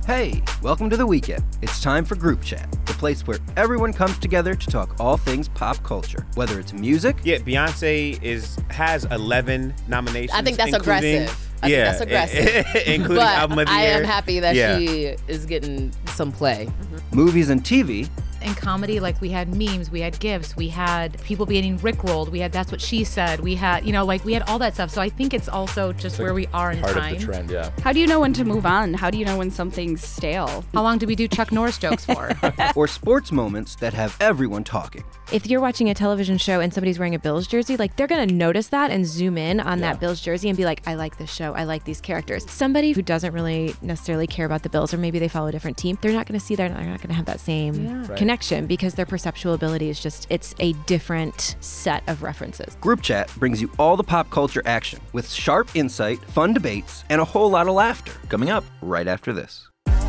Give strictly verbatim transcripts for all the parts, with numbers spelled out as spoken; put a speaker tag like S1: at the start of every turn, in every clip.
S1: Hey, welcome to the weekend. It's time for Group Chat, the place where everyone comes together to talk all things pop culture, whether it's music.
S2: Yeah, Beyonce is has eleven nominations.
S3: I think that's aggressive. I
S2: yeah,
S3: think that's aggressive.
S2: including
S3: but
S2: album of the
S3: I
S2: year.
S3: am happy that
S2: yeah.
S3: she is getting some play.
S1: Mm-hmm. Movies and T V.
S4: In comedy, like we had memes, we had gifs, we had people getting rickrolled, we had That's What She Said, we had, you know, like we had all that stuff. So I think it's also just
S5: it's
S4: where we are in
S5: part
S4: time.
S5: of the trend, yeah.
S6: How do you know when to move on? How do you know when something's stale?
S4: How long do we do Chuck Norris jokes for?
S1: Or sports moments that have everyone talking.
S7: If you're watching a television show and somebody's wearing a Bills jersey, like they're gonna notice that and zoom in on
S5: Yeah.
S7: that Bills jersey and be like, I like this show, I like these characters. Somebody who doesn't really necessarily care about the Bills, or maybe they follow a different team, they're not gonna see that, they're not gonna have that same
S6: Yeah.
S5: Right.
S7: connection because their perceptual ability is just, it's a different set of references.
S1: Group Chat brings you all the pop culture action with sharp insight, fun debates, and a whole lot of laughter. Coming up right after this.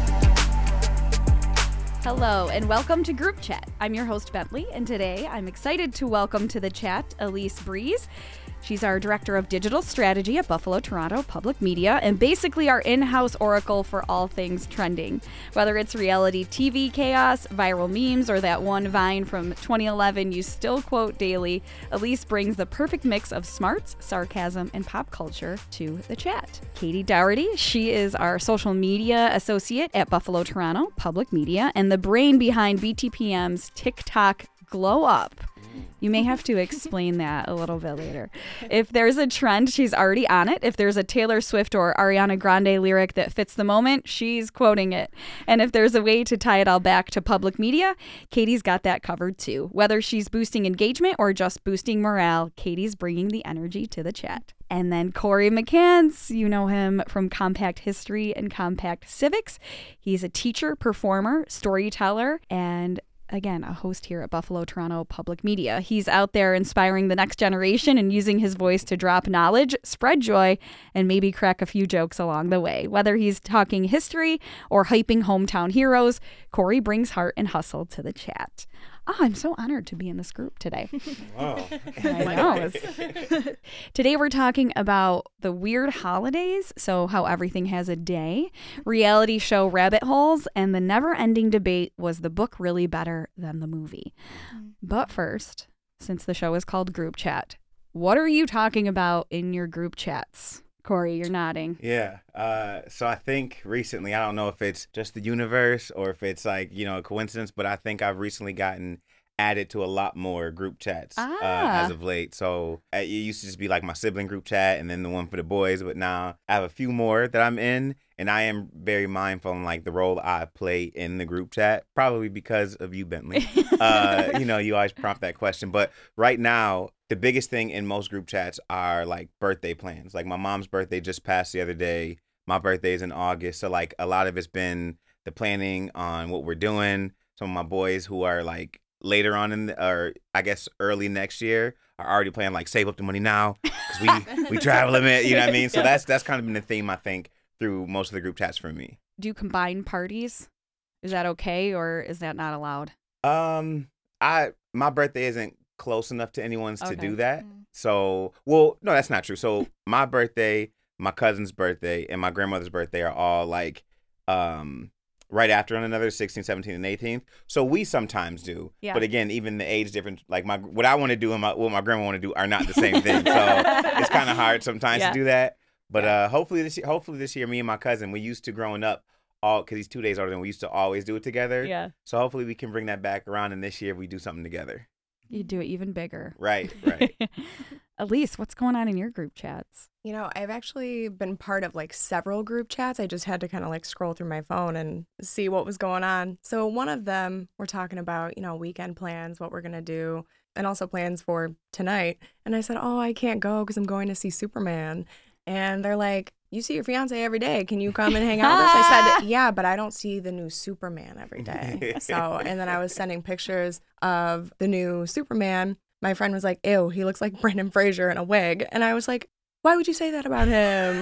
S6: Hello, and welcome to Group Chat. I'm your host, Bentley, and today I'm excited to welcome to the chat Elise Breeze. She's our Director of Digital Strategy at Buffalo Toronto Public Media, and basically our in-house oracle for all things trending. Whether it's reality T V chaos, viral memes, or that one Vine from twenty eleven you still quote daily, Elise brings the perfect mix of smarts, sarcasm, and pop culture to the chat. Katie Dougherty, she is our Social Media Associate at Buffalo Toronto Public Media, and the brain behind B T P M's TikTok Glow Up. You may have to explain that a little bit later. If there's a trend, she's already on it. If there's a Taylor Swift or Ariana Grande lyric that fits the moment, she's quoting it. And if there's a way to tie it all back to public media, Katie's got that covered too. Whether she's boosting engagement or just boosting morale, Katie's bringing the energy to the chat. And then Corey McCants, you know him from Compact History and Compact Civics. He's a teacher, performer, storyteller, and again, a host here at Buffalo Toronto Public Media. He's out there inspiring the next generation and using his voice to drop knowledge, spread joy, and maybe crack a few jokes along the way. Whether he's talking history or hyping hometown heroes, Corey brings heart and hustle to the chat. Oh, I'm so honored to be in this group today.
S2: Wow.
S6: I know. Today we're talking about the weird holidays, so how everything has a day, reality show rabbit holes, and the never-ending debate, was the book really better than the movie? Mm. But first, since the show is called Group Chat, what are you talking about in your group chats? Corey, you're nodding.
S2: Yeah. Uh, so I think recently, I don't know if it's just the universe or if it's like, you know, a coincidence, but I think I've recently gotten added to a lot more group chats
S6: Ah.
S2: uh, as of late. So uh, it used to just be like my sibling group chat and then the one for the boys, but now I have a few more that I'm in, and I am very mindful on like the role I play in the group chat, probably because of you, Bentley. uh, you know, you always prompt that question, but right now, the biggest thing in most group chats are like birthday plans. Like my mom's birthday just passed the other day. My birthday is in August. So like a lot of it's been the planning on what we're doing. Some of my boys who are like later on in the, or I guess early next year are already planning like save up the money now because we, we travel a bit, you know what I mean? So that's, that's kind of been the theme, I think, through most of the group chats for me.
S6: Do you combine parties? Is that okay, or is that not allowed?
S2: Um, I, my birthday isn't close enough to anyone's
S6: Okay.
S2: to do that. So, well, no, that's not true. So my birthday, my cousin's birthday, and my grandmother's birthday are all like um, right after one another, sixteenth, seventeenth, and eighteenth. So we sometimes do.
S6: Yeah.
S2: But again, even the age difference, like my what I want to do and my, what my grandma want to do are not the same thing. So it's kind of hard sometimes
S6: Yeah.
S2: to do that. But uh, hopefully this year, hopefully this year, me and my cousin, we used to growing up, all because he's two days older than we used to always do it together.
S6: Yeah.
S2: So hopefully we can bring that back around, and this year we do something together.
S6: You do it even bigger.
S2: Right, right.
S6: Elise, what's going on in your group chats?
S8: You know, I've actually been part of like several group chats. I just had to kind of like scroll through my phone and see what was going on. So one of them, we're talking about, you know, weekend plans, what we're going to do, and also plans for tonight. And I said, oh, I can't go because I'm going to see Superman. And they're like, you see your fiance every day. Can you come and hang out with us? I said, yeah, but I don't see the new Superman every day. So, and then I was sending pictures of the new Superman. My friend was like, ew, he looks like Brendan Fraser in a wig. And I was like, why would you say that about him?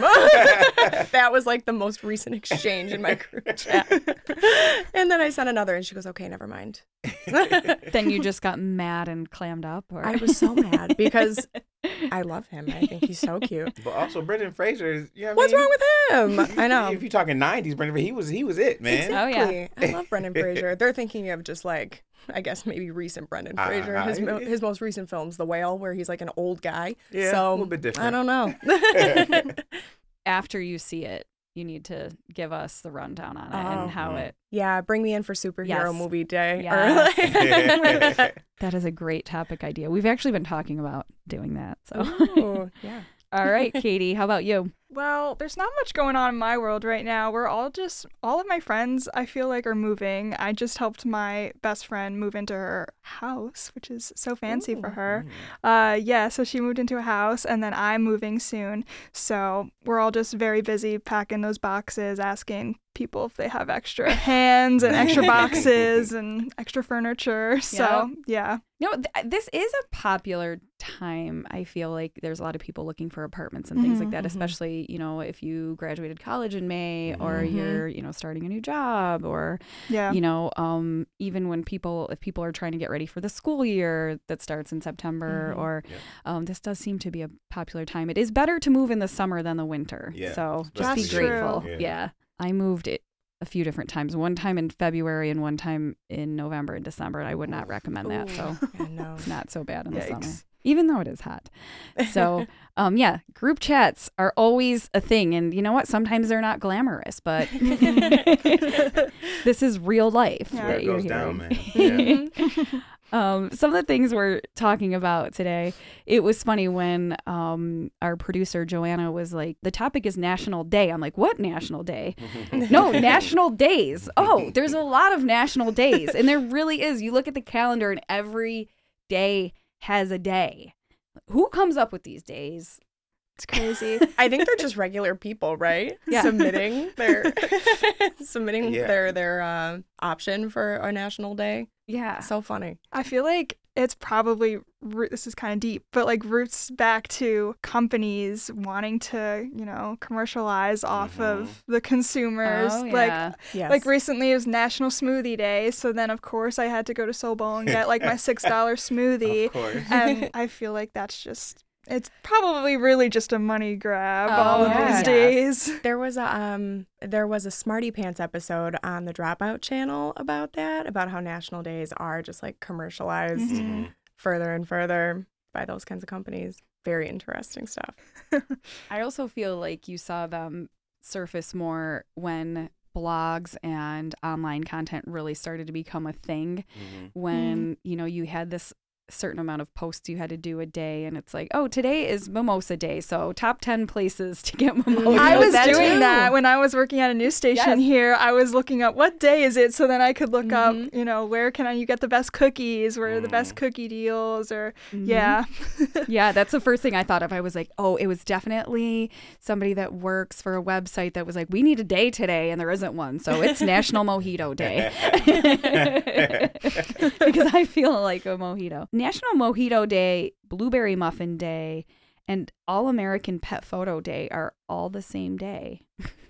S8: That was like the most recent exchange in my group chat. And then I sent another and she goes, okay, never mind.
S6: Then you just got mad and clammed up? Or?
S8: I was so mad because I love him. I think he's so cute.
S2: But also Brendan Fraser is, you know what
S8: What's
S2: I mean?
S8: wrong with him? I know.
S2: If you're talking nineties, Brendan, he was he was it, man.
S6: Oh, yeah.
S8: Exactly. I love Brendan Fraser. They're thinking of just like, I guess maybe recent Brendan
S2: Uh,
S8: Fraser.
S2: uh,
S8: His mo-
S2: yeah.
S8: his most recent film's The Whale, where he's like an old guy.
S2: Yeah,
S8: so
S2: a little bit different.
S8: I don't know.
S6: After you see it, you need to give us the rundown on it
S8: Oh.
S6: and how
S2: Mhm.
S6: it.
S8: Yeah, bring me in for superhero
S6: Yes.
S8: movie day.
S6: Yes.
S8: Or like-
S6: That is a great topic idea. We've actually been talking about doing that. So,
S8: Ooh, yeah.
S6: all right, Katie, how about you?
S5: Well, there's not much going on in my world right now. We're all just, all of my friends, I feel like, are moving. I just helped my best friend move into her house, which is so fancy for her. Uh, yeah, so she moved into a house, and then I'm moving soon. So we're all just very busy packing those boxes, asking people if they have extra hands and extra boxes and extra furniture. So, yeah.
S6: No, th- this is a popular time. I feel like there's a lot of people looking for apartments and things like that, especially, you know, if you graduated college in May or you're, you know, starting a new job or,
S5: Yeah.
S6: you know, um, even when people, if people are trying to get ready for the school year that starts in September or um, this does seem to be a popular time. It is better to move in the summer than the winter.
S2: Yeah,
S6: So just
S5: That's
S6: be
S5: true.
S6: grateful.
S2: Yeah.
S6: Yeah. I moved it a few different times, one time in February and one time in November and December. And I would not recommend that. So
S8: Yeah, no.
S6: it's not so bad in the summer,
S5: Yikes.
S6: even though it is hot. So, um, yeah, group chats are always a thing. And you know what? Sometimes they're not glamorous, but this is real life
S5: Yeah.
S2: Where
S6: that
S2: it
S6: you're
S2: goes down,
S6: hearing.
S2: man. Yeah.
S6: Um, some of the things we're talking about today, it was funny when um, our producer Joanna was like, the topic is National Day. I'm like, what National Day? No, National Days. Oh, there's a lot of national days. And there really is. You look at the calendar and every day has a day. Who comes up with these days?
S5: It's crazy.
S8: I think they're just regular people, right?
S6: Yeah.
S8: Submitting their submitting
S2: Yeah.
S8: their their uh, option for a national day.
S6: Yeah.
S8: So funny.
S5: I feel like it's probably, roo- this is kind of deep, but like roots back to companies wanting to, you know, commercialize off of the consumers.
S6: Oh,
S5: Like,
S6: yeah.
S8: Yes.
S5: like recently it was National Smoothie Day. So then, of course, I had to go to Soul Bowl and get like my six dollar smoothie.
S2: Of course.
S5: And I feel like that's just, it's probably really just a money grab
S6: Oh,
S5: all of
S8: yeah.
S5: these days.
S8: There was a um there was a Smarty Pants episode on the Dropout channel about that, about how national days are just like commercialized
S2: Mhm.
S8: further and further by those kinds of companies. Very interesting stuff.
S6: I also feel like you saw them surface more when blogs and online content really started to become a thing.
S2: Mhm.
S6: When, you know, you had this certain amount of posts you had to do a day and it's like, oh, today is mimosa day, so top ten places to get mimosas.
S5: I was
S6: That
S5: doing
S6: too.
S5: that when I was working at a news station
S6: Yes.
S5: here. I was looking up what day is it, so then I could look
S6: Mhm.
S5: up, you know, where can I you get the best cookies, where are the best
S2: Mhm.
S5: cookie deals, or
S6: Mhm.
S5: yeah,
S6: Yeah, that's the first thing I thought of. I was like, oh, it was definitely somebody that works for a website that was like, we need a day today, and there isn't one. So it's National Mojito Day. Because I feel like a mojito. National Mojito Day, Blueberry Muffin Day, and All American Pet Photo Day are all the same day.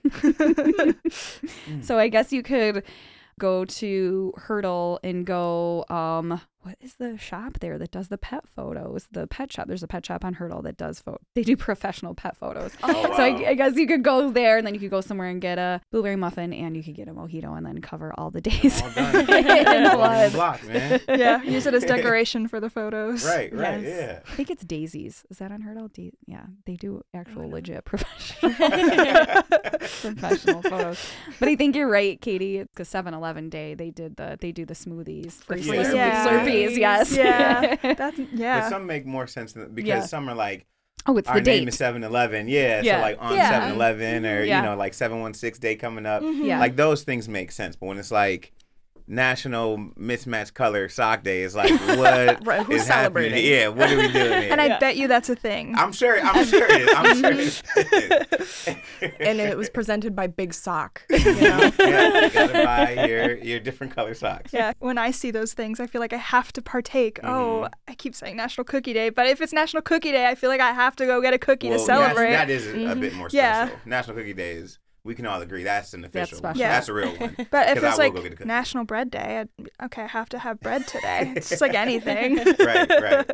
S6: So I guess you could go to Hurdle and go, um, what is the shop there that does the pet photos? The pet shop. There's a pet shop on Hurdle that does photo. They do professional pet photos.
S2: Oh,
S6: So
S2: wow.
S6: I, I guess you could go there and then you could go somewhere and get a blueberry muffin and you could get a mojito and then cover all the days.
S2: All done.
S6: in
S2: All
S6: one.
S2: in block, man.
S5: yeah, use it as deconation for the photos.
S2: Right, right,
S6: Yes.
S2: yeah.
S6: I think it's Daisies. Is that on Hurdle? Da- yeah, they do actual legit professional professional photos. But I think you're right, Katie. Because seven eleven Day, they did the they do the smoothies, the
S8: Free
S6: free
S2: Slurpees.
S5: Yeah.
S6: Slurpees. Yes.
S5: Yeah, that's
S2: But
S5: yeah.
S2: some make more sense than, because
S6: Yeah.
S2: some are like,
S6: Oh, it's
S2: our
S6: the
S2: name
S6: date.
S2: is seven eleven. Yeah,
S6: Yeah.
S2: so like on
S6: Yeah.
S2: seven eleven or,
S6: Yeah.
S2: you know, like seven one six Day coming up.
S6: Yeah.
S2: Like those things make sense. But when it's like National Mismatched Color Sock Day, it's like, what
S8: Right, who's
S2: is happening?
S8: celebrating?
S2: Yeah, what are we doing here?
S5: And I bet you that's a thing.
S2: I'm sure, I'm sure it is. I'm sure it is.
S8: And it was presented by Big Sock. You know?
S2: Yeah, you gotta buy your, your different color socks.
S5: Yeah, when I see those things, I feel like I have to partake. Oh, I keep saying National Cookie Day, but if it's National Cookie Day, I feel like I have to go get a cookie
S2: Well,
S5: to celebrate.
S2: That, that is a, a bit more special.
S5: Yeah.
S2: National Cookie Day is we can all agree that's an official one.
S6: special.
S5: Yeah.
S2: That's a real one.
S5: But if
S2: 'Cause I
S5: it's
S2: will
S5: like
S2: go get a cookie.
S5: National Bread Day, I'd, okay, I have to have bread today. It's just like anything.
S2: Right, right.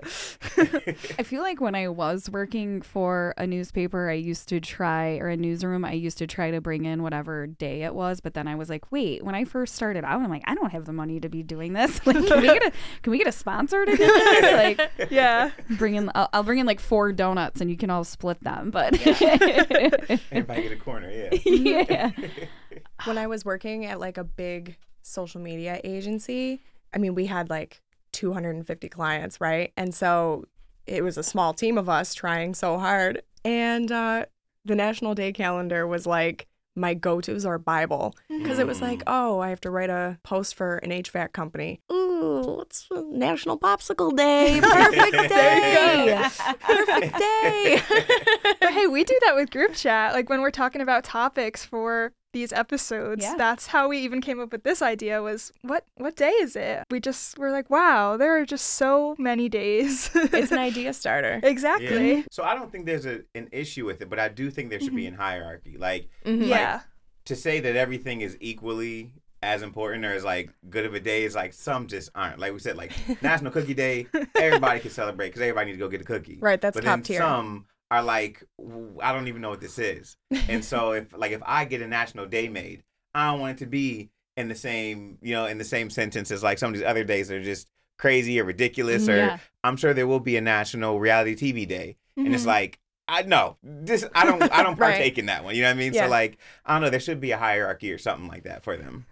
S6: I feel like when I was working for a newspaper, I used to try, or a newsroom, I used to try to bring in whatever day it was. But then I was like, wait, when I first started out, I'm like, I don't have the money to be doing this. Like, can we get a, can we get a sponsor to do this? Like,
S5: Yeah.
S6: bring in, I'll, I'll bring in like four donuts and you can all split them. But
S2: Everybody get a corner, yeah.
S6: yeah.
S8: When I was working at like a big social media agency, I mean, we had like two hundred fifty clients, right? And so it was a small team of us trying so hard. And uh, the National Day calendar was like my go-tos or Bible, because it was like, oh, I have to write a post for an H V A C company. Ooh, it's National Popsicle Day. Perfect day. Perfect day.
S5: But hey, we do that with group chat. Like when we're talking about topics for these episodes,
S6: Yeah.
S5: that's how we even came up with this idea was what what day is it? We just were like, wow, there are just so many days.
S8: It's an idea starter.
S5: Exactly.
S2: Yeah. So I don't think there's a, an issue with it, but I do think there should be in hierarchy. Like,
S8: Mhm.
S5: Yeah.
S2: to say that everything is equally as important or as like good of a day is like some just aren't. Like we said, like National Cookie Day, everybody can celebrate because everybody needs to go get a cookie.
S8: Right, that's
S2: but
S8: top
S2: then
S8: tier.
S2: some are like, "W- I don't even know what this is. And so if like if I get a National Day made, I don't want it to be in the same, you know, in the same sentence as like some of these other days that are just crazy or ridiculous. Or
S6: Yeah.
S2: I'm sure there will be a National Reality T V Day. And it's
S5: Mhm.
S2: like, I know this. I don't. I don't
S8: Right.
S2: partake in that one. You know what I mean?
S8: Yeah.
S2: So like, I don't know. There should be a hierarchy or something like that for them.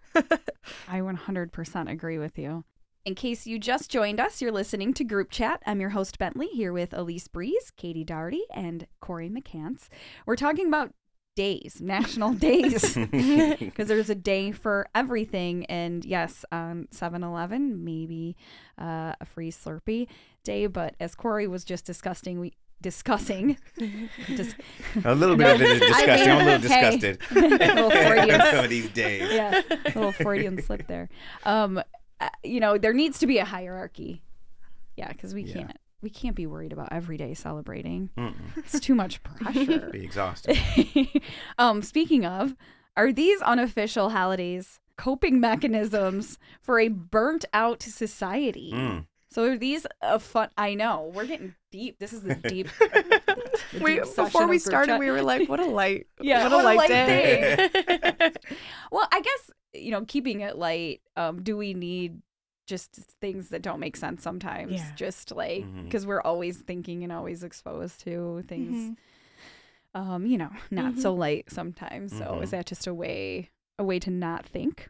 S6: I one hundred percent agree with you. In case you just joined us, you're listening to Group Chat. I'm your host, Bentley, here with Elise Breeze, Katie Doherty, and Corey McCants. We're talking about days, national days, because there's a day for everything. And yes, on seven eleven, maybe uh, a free Slurpee day. But as Corey was just discussing, we discussing. Dis-
S2: A little bit of it is disgusting. I'm a little
S6: Hey.
S2: disgusted.
S6: Little Freudian
S2: Some of these days.
S6: yeah, little Freudian slip there. Um, uh, you know, there needs to be a hierarchy. Yeah, because we
S2: Yeah.
S6: can't we can't be worried about every day celebrating.
S2: Mm-mm.
S6: It's too much pressure.
S2: Be exhausted.
S6: um, speaking of, are these unofficial holidays coping mechanisms for a burnt out society?
S2: Mm.
S6: So are these a fun? I know we're getting deep. This is the deep. the
S8: We,
S6: deep session
S8: before
S6: of
S8: we
S6: group
S8: started,
S6: chat.
S8: we were like, what a light,
S6: Yeah,
S8: what a
S6: what a
S8: light,
S6: light
S8: day.
S6: Well, I guess, you know, keeping it light, um, do we need just things that don't make sense sometimes?
S8: Yeah.
S6: Just like,
S2: Mhm.
S6: because we're always thinking and always exposed to things,
S5: Mhm.
S6: um, you know, not so light sometimes. So
S2: Mhm.
S6: is that just a way, a way to not think?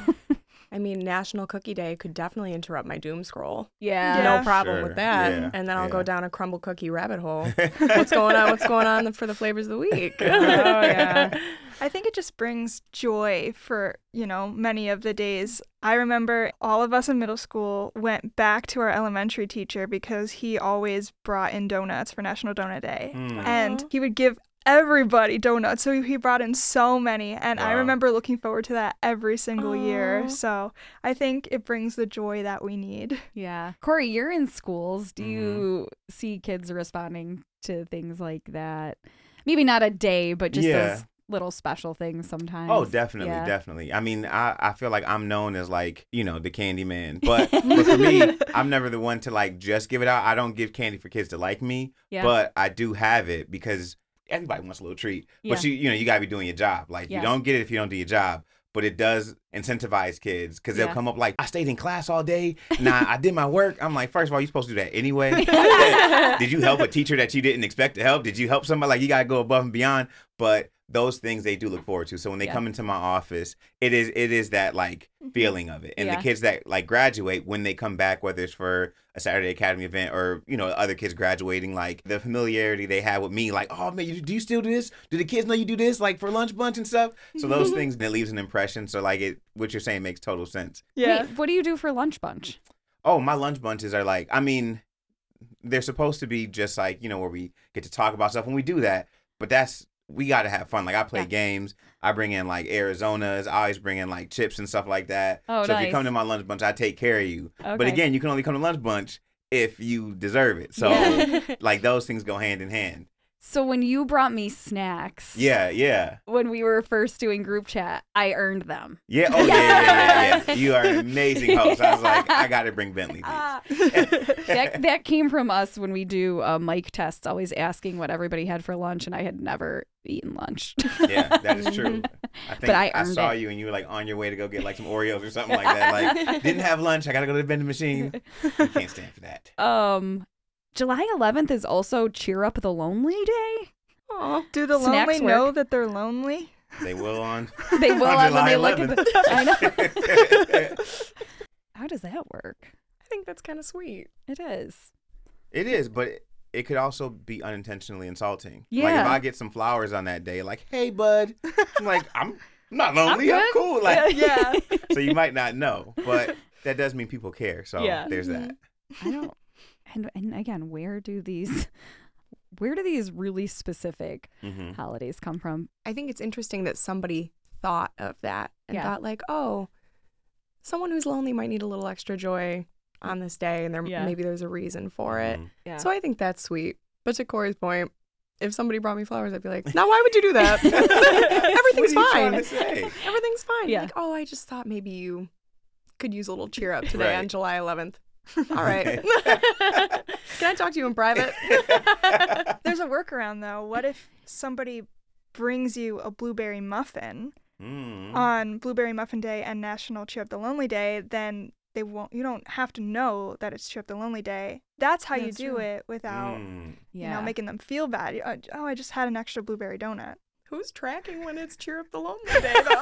S8: I mean, National Cookie Day could definitely interrupt my doom scroll.
S6: Yeah.
S5: Yeah.
S8: No problem
S2: Sure.
S8: with that.
S2: Yeah.
S8: And then I'll
S2: Yeah.
S8: go down a crumble cookie rabbit hole. What's going on? What's going on for the flavors of the week?
S6: Oh, yeah.
S5: I think it just brings joy for, you know, many of the days. I remember all of us in middle school went back to our elementary teacher because he always brought in donuts for National Donut Day.
S2: Mm.
S5: And he would give everybody donuts. So he brought in so many. And I
S2: Wow.
S5: remember looking forward to that every single year.
S8: Aw.
S5: So I think it brings the joy that we need.
S6: Yeah. Corey, you're in schools. Do
S2: Mhm.
S6: you see kids responding to things like that? Maybe not a day, but just
S2: Yeah.
S6: those little special things sometimes.
S2: Oh, definitely,
S6: Yeah.
S2: definitely. I mean, I, I feel like I'm known as like, you know, the candy man. But, but for me, I'm never the one to like just give it out. I don't give candy for kids to like me,
S6: Yeah.
S2: but I do have it because everybody wants a little treat.
S6: Yeah.
S2: But you, you know, you gotta be doing your job. Like
S6: Yeah.
S2: you don't get it if you don't do your job. But it does incentivize kids because they'll
S6: Yeah.
S2: come up like, I stayed in class all day. Nah, I did my work. I'm like, first of all, you're supposed to do that anyway. Did you help a teacher that you didn't expect to help? Did you help somebody? Like, you got to go above and beyond. But those things they do look forward to. So when they
S6: Yeah.
S2: come into my office, it is it is that like feeling of it. And
S6: Yeah.
S2: the kids that like graduate, when they come back, whether it's for a Saturday Academy event or, you know, other kids graduating, like the familiarity they have with me, like, oh man, you, do you still do this? Do the kids know you do this? Like for lunch bunch and stuff? So those things, it leaves an impression. So like it, what you're saying makes total sense.
S5: Yeah.
S6: Wait, what do you do for lunch bunch?
S2: Oh, my lunch bunches are like, I mean, they're supposed to be just like, you know, where we get to talk about stuff when we do that. But that's, we got to have fun. Like I play
S6: Yeah.
S2: games. I bring in like Arizonas. I always bring in like chips and stuff like that.
S6: Oh,
S2: so if you
S6: nice.
S2: come to my lunch bunch, I take care of you. But
S6: Okay.
S2: again, you can only come to lunch bunch if you deserve it. So
S6: Yeah.
S2: like those things go hand in hand.
S6: So when you brought me snacks,
S2: Yeah, yeah.
S6: when we were first doing group chat, I earned them.
S2: Yeah, oh, yeah, yeah, yeah, yeah, yeah. You are an amazing host. I was like, I got to bring Bentley these.
S6: Ah. that that came from us when we do uh, mic tests, always asking what everybody had for lunch, and I had never eaten lunch.
S2: Yeah, that is true. I think
S6: But I
S2: I,
S6: earned
S2: saw
S6: it.
S2: you and you were like on your way to go get like some Oreos or something like that. Like, didn't have lunch. I got to go to the vending machine. You can't stand for that.
S6: um, July eleventh is also Cheer Up the Lonely Day.
S5: Aw, do the
S6: Snacks
S5: lonely know
S6: work.
S5: that they're lonely?
S2: They will on.
S6: They will
S2: On
S6: on when
S2: July
S6: they look at the. I know.
S2: eleventh.
S6: How does that work?
S8: I think that's kind of sweet.
S6: It is.
S2: It is, but it, it could also be unintentionally insulting. Like
S6: Yeah.
S2: if I get some flowers on that day, like, hey, bud, I'm like, I'm not lonely. I'm,
S6: good.
S2: cool. Like,
S5: Yeah.
S2: so you might not know, but that does mean people care. So
S6: Yeah.
S2: there's that.
S6: I don't. And, and again, where do these, where do these really specific
S2: Mm-hmm.
S6: holidays come from?
S8: I think it's interesting that somebody thought of that and
S6: Yeah.
S8: thought like, oh, someone who's lonely might need a little extra joy on this day, and there
S6: Yeah.
S8: maybe there's a reason for it.
S2: Mhm.
S6: Yeah.
S8: So I think that's sweet. But to Corey's point, if somebody brought me flowers, I'd be like, now why would you do that? Everything's
S2: What are you
S8: fine.
S2: trying to say?
S8: Everything's fine.
S6: Yeah.
S8: Like, oh, I just thought maybe you could use a little cheer up today
S2: Right.
S8: on July eleventh. All right. Can I talk to you in private?
S5: There's a workaround though. What if somebody brings you a blueberry muffin
S2: Mm.
S5: on Blueberry Muffin Day and National Cheer Up the Lonely Day? Then they won't. You don't have to know that it's Cheer Up the Lonely Day. That's how
S8: That's
S5: you do
S8: true.
S5: it without
S2: Mm.
S5: you know making them feel bad. You- uh, Oh, I just had an extra blueberry donut.
S8: Who's tracking when it's cheer up the lonely day though?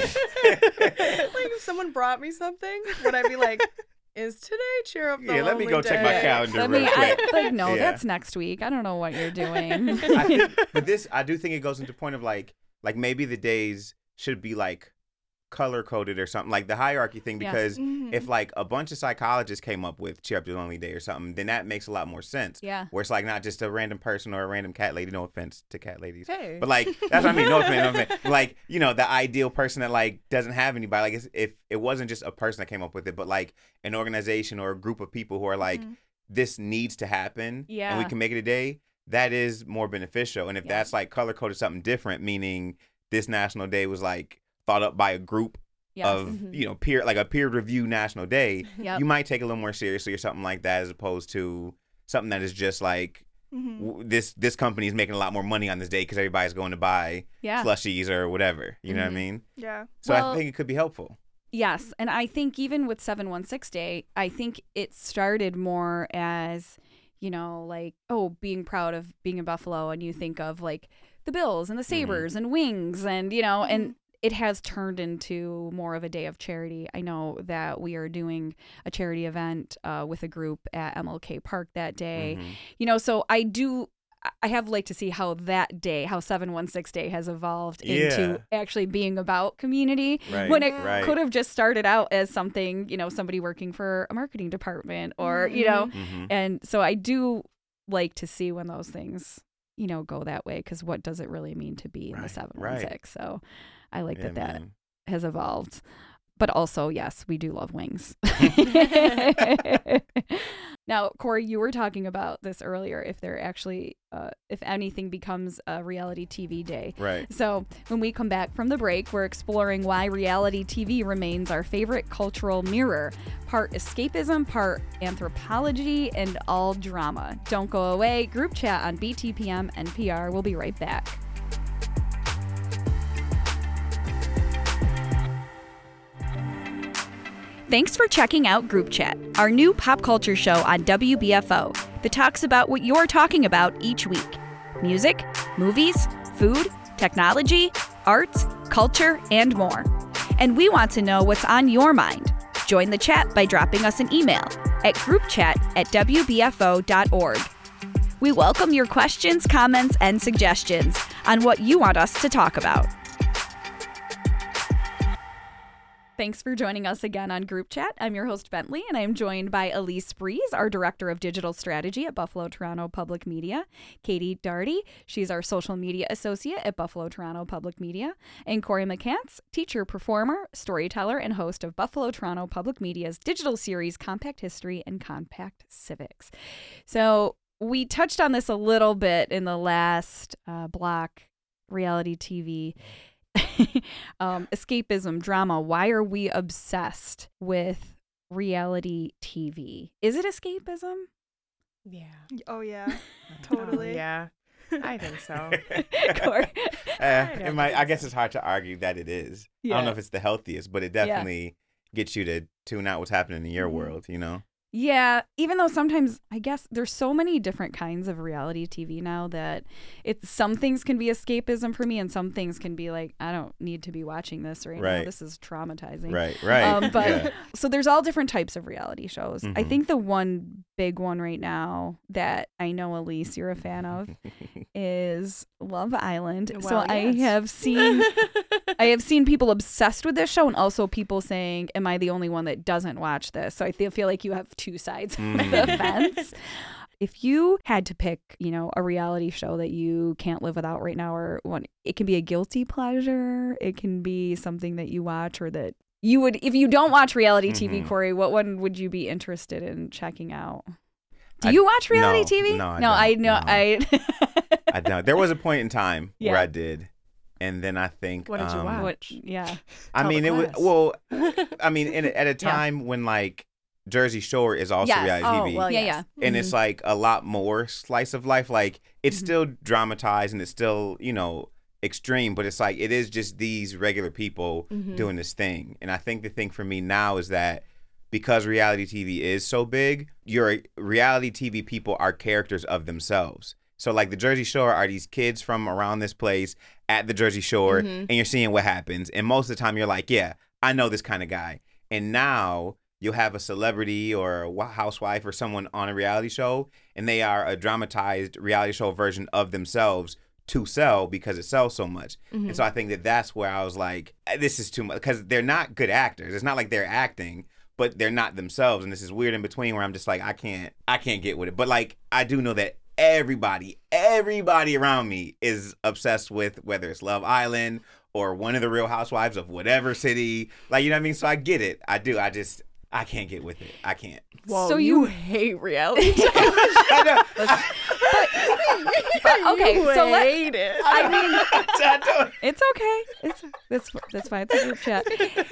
S8: Like if someone brought me something, would I be like, is today cheer up the
S2: Yeah,
S8: lonely
S2: let me go
S8: day?
S2: check my calendar
S6: Let
S2: real
S6: me,
S2: quick.
S6: I, like, no,
S2: Yeah.
S6: that's next week. I don't know what you're doing.
S2: I think, but this, I do think it goes into point of like, like maybe the days should be like color coded or something, like the hierarchy thing.
S6: Yeah.
S2: Because
S5: Mhm.
S2: if like a bunch of psychologists came up with Cheer Up the Lonely Day or something, then that makes a lot more sense.
S6: Yeah.
S2: Where it's like not just a random person or a random cat lady. No offense to cat ladies.
S8: Hey.
S2: But like that's what I mean. No offense, no offense. Like you know the ideal person that like doesn't have anybody. Like it's, if it wasn't just a person that came up with it, but like an organization or a group of people who are like
S5: Mhm.
S2: this needs to happen, and
S6: Yeah.
S2: we can make it a day. That is more beneficial. And if
S6: Yeah.
S2: that's like color coded something different, meaning this national day was like thought up by a group
S6: Yes.
S2: of
S8: Mhm.
S2: you know peer like a peer review national day,
S6: Yep.
S2: you might take it a little more seriously or something like that as opposed to something that is just like
S5: Mhm.
S2: w- this this company is making a lot more money on this day because everybody's going to buy
S6: Yeah.
S2: slushies or whatever. You know what I
S6: Mhm.
S2: mean?
S5: Yeah.
S2: So
S6: Well-
S2: I think it could be helpful.
S6: Yes, and I think even with seven one six Day, I think it started more as, you know, like, oh, being proud of being in Buffalo, and you think of like the Bills and the Sabres and Wings, and, you know, and it has turned into more of a day of charity. I know that we are doing a charity event uh, with a group at M L K Park that day,
S2: Mhm.
S6: you know, so I do. I have like to see how that day, how seven one six Day has evolved
S2: Yeah.
S6: into actually being about community
S2: Right.
S6: when it
S2: right.
S6: could have just started out as something, you know, somebody working for a marketing department or, you know,
S2: Mhm.
S6: and so I do like to see when those things, you know, go that way, because what does it really mean to be in the
S2: Right,
S6: seven one six? So I like
S2: Yeah,
S6: that that
S2: man.
S6: has evolved. But also, yes, we do love wings. Now, Corey, you were talking about this earlier, if there actually, uh, if anything becomes a reality T V day.
S2: Right.
S6: So when we come back from the break, we're exploring why reality T V remains our favorite cultural mirror. Part escapism, part anthropology, and all drama. Don't go away. Group chat on B T P M N P R. We'll be right back. Thanks for checking out Group Chat, our new pop culture show on W B F O that talks about what you're talking about each week. Music, movies, food, technology, arts, culture, and more. And we want to know what's on your mind. Join the chat by dropping us an email at groupchat at w b f o dot org. We welcome your questions, comments, and suggestions on what you want us to talk about. Thanks for joining us again on Group Chat. I'm your host, Bentley, and I'm joined by Elise Breeze, our Director of Digital Strategy at Buffalo Toronto Public Media, Katie Darty, she's our Social Media Associate at Buffalo Toronto Public Media, and Corey McCants, teacher, performer, storyteller, and host of Buffalo Toronto Public Media's digital series Compact History and Compact Civics. So we touched on this a little bit in the last uh, block, reality T V. um, escapism, drama. Why are we obsessed with reality T V? Is it escapism?
S8: Yeah.
S5: Oh yeah, totally.
S8: Oh, yeah. I think so.
S6: Corey?
S2: Uh,
S8: I don't
S2: it might,
S8: think
S2: I guess it's hard to argue that it is. I
S6: Yeah.
S2: don't know if it's the healthiest, but it definitely gets you to tune out what's happening in your
S6: Mhm.
S2: world, you know?
S6: Yeah, even though sometimes I guess there's so many different kinds of reality T V now that it's some things can be escapism for me and some things can be like, I don't need to be watching this right, now.
S2: Right.
S6: This is traumatizing.
S2: Right, right.
S6: Um, but
S2: yeah.
S6: so there's all different types of reality shows. I
S2: Mhm.
S6: think the one big one right now that I know, Elise, you're a fan of is Love Island. so
S8: Well,
S6: I
S8: yes.
S6: have seen I have seen people obsessed with this show and also people saying, am I the only one that doesn't watch this? So I feel, feel like you have two sides of the
S2: Mm.
S6: fence. If you had to pick, you know, a reality show that you can't live without right now, or one, it can be a guilty pleasure, it can be something that you watch or that you would, if you don't watch reality T V,
S2: Mhm.
S6: Corey, what one would you be interested in checking out? Do
S2: I-
S6: you watch reality
S2: no,
S6: T V?
S2: no, I
S6: no, I
S2: don't,
S6: know.
S2: no.
S6: I.
S2: I don't. There was a point in time
S6: Yeah.
S2: where I did. And then I think.
S8: What did you
S2: um,
S8: watch?
S6: What, yeah.
S2: I
S8: Tell
S2: mean,
S8: the
S2: it was,
S8: class.
S2: well, I mean, in, at a time when like Jersey Shore is also
S6: Yes.
S2: reality
S8: Oh,
S2: T V.
S8: well,
S6: Yeah,
S8: yes.
S2: And it's like a lot more slice of life. Like it's
S6: Mhm.
S2: still dramatized and it's still, you know, extreme, but it's like it is just these regular people
S8: Mhm.
S2: doing this thing. And I think the thing for me now is that because reality T V is so big, your reality T V people are characters of themselves. So like the Jersey Shore are these kids from around this place at the Jersey Shore,
S8: Mhm.
S2: and you're seeing what happens. And most of the time you're like, yeah, I know this kind of guy. And now you'll have a celebrity or a wa- housewife or someone on a reality show, and they are a dramatized reality show version of themselves to sell because it sells so much. And so I think that that's where I was like, "Eh, this is too much, because they're not good actors. It's not like they're acting, but they're not themselves. And this is weird in between where I'm just like, I can't, I can't get with it. But like, I do know that everybody, everybody around me is obsessed with whether it's Love Island or one of the Real Housewives of whatever city. Like, you know what I mean? So I get it. I do. I just, I can't get with it. I can't.
S8: Whoa,
S6: So
S8: you
S6: you-
S8: hate reality T V.
S2: I know.
S6: But, okay,
S8: You
S6: so let,
S8: hate it.
S6: I mean,
S2: I don't-
S6: it's okay. It's that's that's fine. It's a group chat.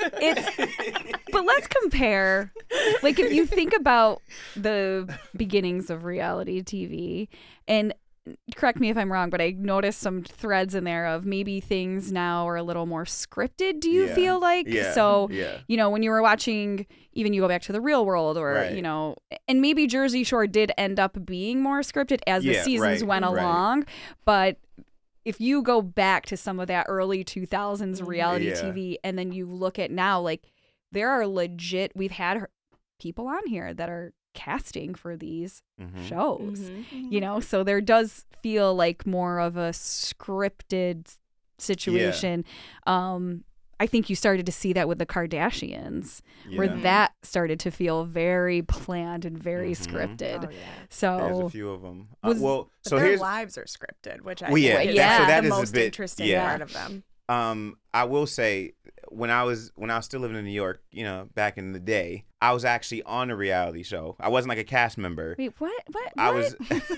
S6: It's but let's compare. Like if you think about the beginnings of reality T V, and correct me if I'm wrong, but I noticed some threads in there of maybe things now are a little more scripted. Do you
S2: Yeah.
S6: feel like
S2: Yeah.
S6: so?
S2: Yeah.
S6: You know, when you were watching, even you go back to The Real World, or
S2: Right.
S6: you know, and maybe Jersey Shore did end up being more scripted as the
S2: Yeah,
S6: seasons
S2: right,
S6: went
S2: right.
S6: along, but if you go back to some of that early two thousands reality
S2: Yeah.
S6: T V and then you look at now, like there are legit, we've had her- people on here that are casting for these
S2: Mhm.
S6: shows,
S8: Mhm.
S6: you know, so there does feel like more of a scripted situation. Um, I think you started to see that with the Kardashians, where
S2: Yeah.
S6: that started to feel very planned and very
S2: Mhm.
S6: scripted.
S8: Oh, yeah.
S6: So
S2: There's a few of them. Uh,
S6: was-
S2: well,
S8: But
S2: so
S8: their
S2: here's
S8: lives are scripted, which I
S2: Well, yeah,
S8: think is
S6: that- so
S2: that
S8: the
S2: is a
S8: most
S2: bit-
S8: interesting
S2: yeah.
S8: part of them.
S2: Um, I will say, when I was when I was still living in New York, you know, back in the day, I was actually on a reality show. I wasn't like a cast member.
S6: wait, what? What?
S2: I
S6: what?
S2: was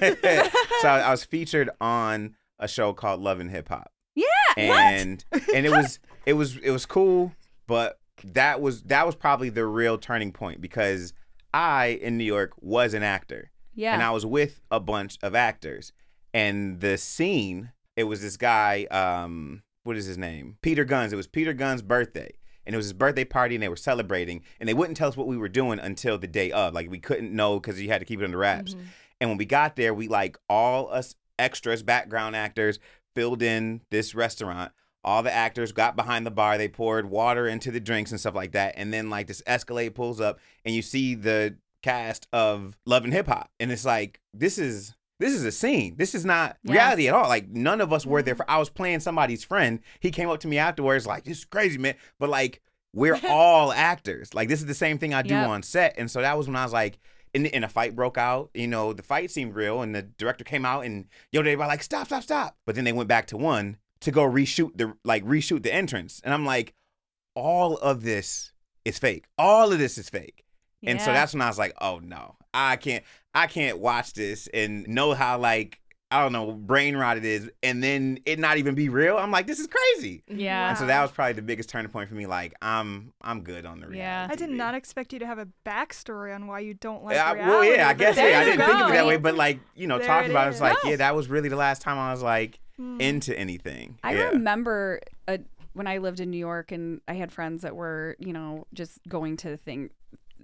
S2: so I, I was featured on a show called Love and Hip Hop.
S6: Yeah,
S2: and and it was it was it was cool, but that was that was probably the real turning point, because I in New York was an actor.
S6: Yeah.
S2: And I was with a bunch of actors. And the scene, it was this guy, um, what is his name? Peter Guns. It was Peter Guns' birthday. And it was his birthday party, and they were celebrating. And they wouldn't tell us what we were doing until the day of. Like, we couldn't know because you had to keep it under wraps.
S6: Mm-hmm.
S2: And when we got there, we, like, all us extras, background actors, filled in this restaurant. All the actors got behind the bar. They poured water into the drinks and stuff like that. And then, like, this Escalade pulls up, and you see the cast of Love and Hip Hop. And it's like, this is... This is a scene. This is not
S6: Yes.
S2: reality at all. Like, none of us were there for, I was playing somebody's friend. He came up to me afterwards like, this is crazy, man. But like, we're all actors. Like, this is the same thing I do
S6: Yep.
S2: on set. And so that was when I was like, and, and a fight broke out. You know, the fight seemed real, and the director came out and yelled at everybody like, stop, stop, stop. But then they went back to one to go reshoot the, like, reshoot the entrance. And I'm like, all of this is fake. All of this is fake. And so
S6: Yeah.
S2: that's when I was like, oh no, I can't, I can't watch this and know how like, I don't know, brain rot it is, and then it not even be real. I'm like, this is crazy.
S6: Yeah.
S2: And so that was probably the biggest turning point for me. Like, I'm, I'm good on the reality.
S6: Yeah.
S5: I did
S2: T V.
S5: not expect you to have a backstory on why you don't like
S2: Yeah,
S5: reality.
S2: well, yeah, I
S5: but
S2: guess
S5: there
S2: yeah, I
S5: you
S2: didn't think of it
S5: go.
S2: that way, but like, you know,
S5: There
S2: talking
S5: it
S2: about it, it's
S5: is.
S2: like,
S6: No.
S2: yeah, that was really the last time I was like
S5: Hmm.
S2: into anything.
S6: I
S2: yeah.
S6: remember uh when I lived in New York and I had friends that were, you know, just going to thing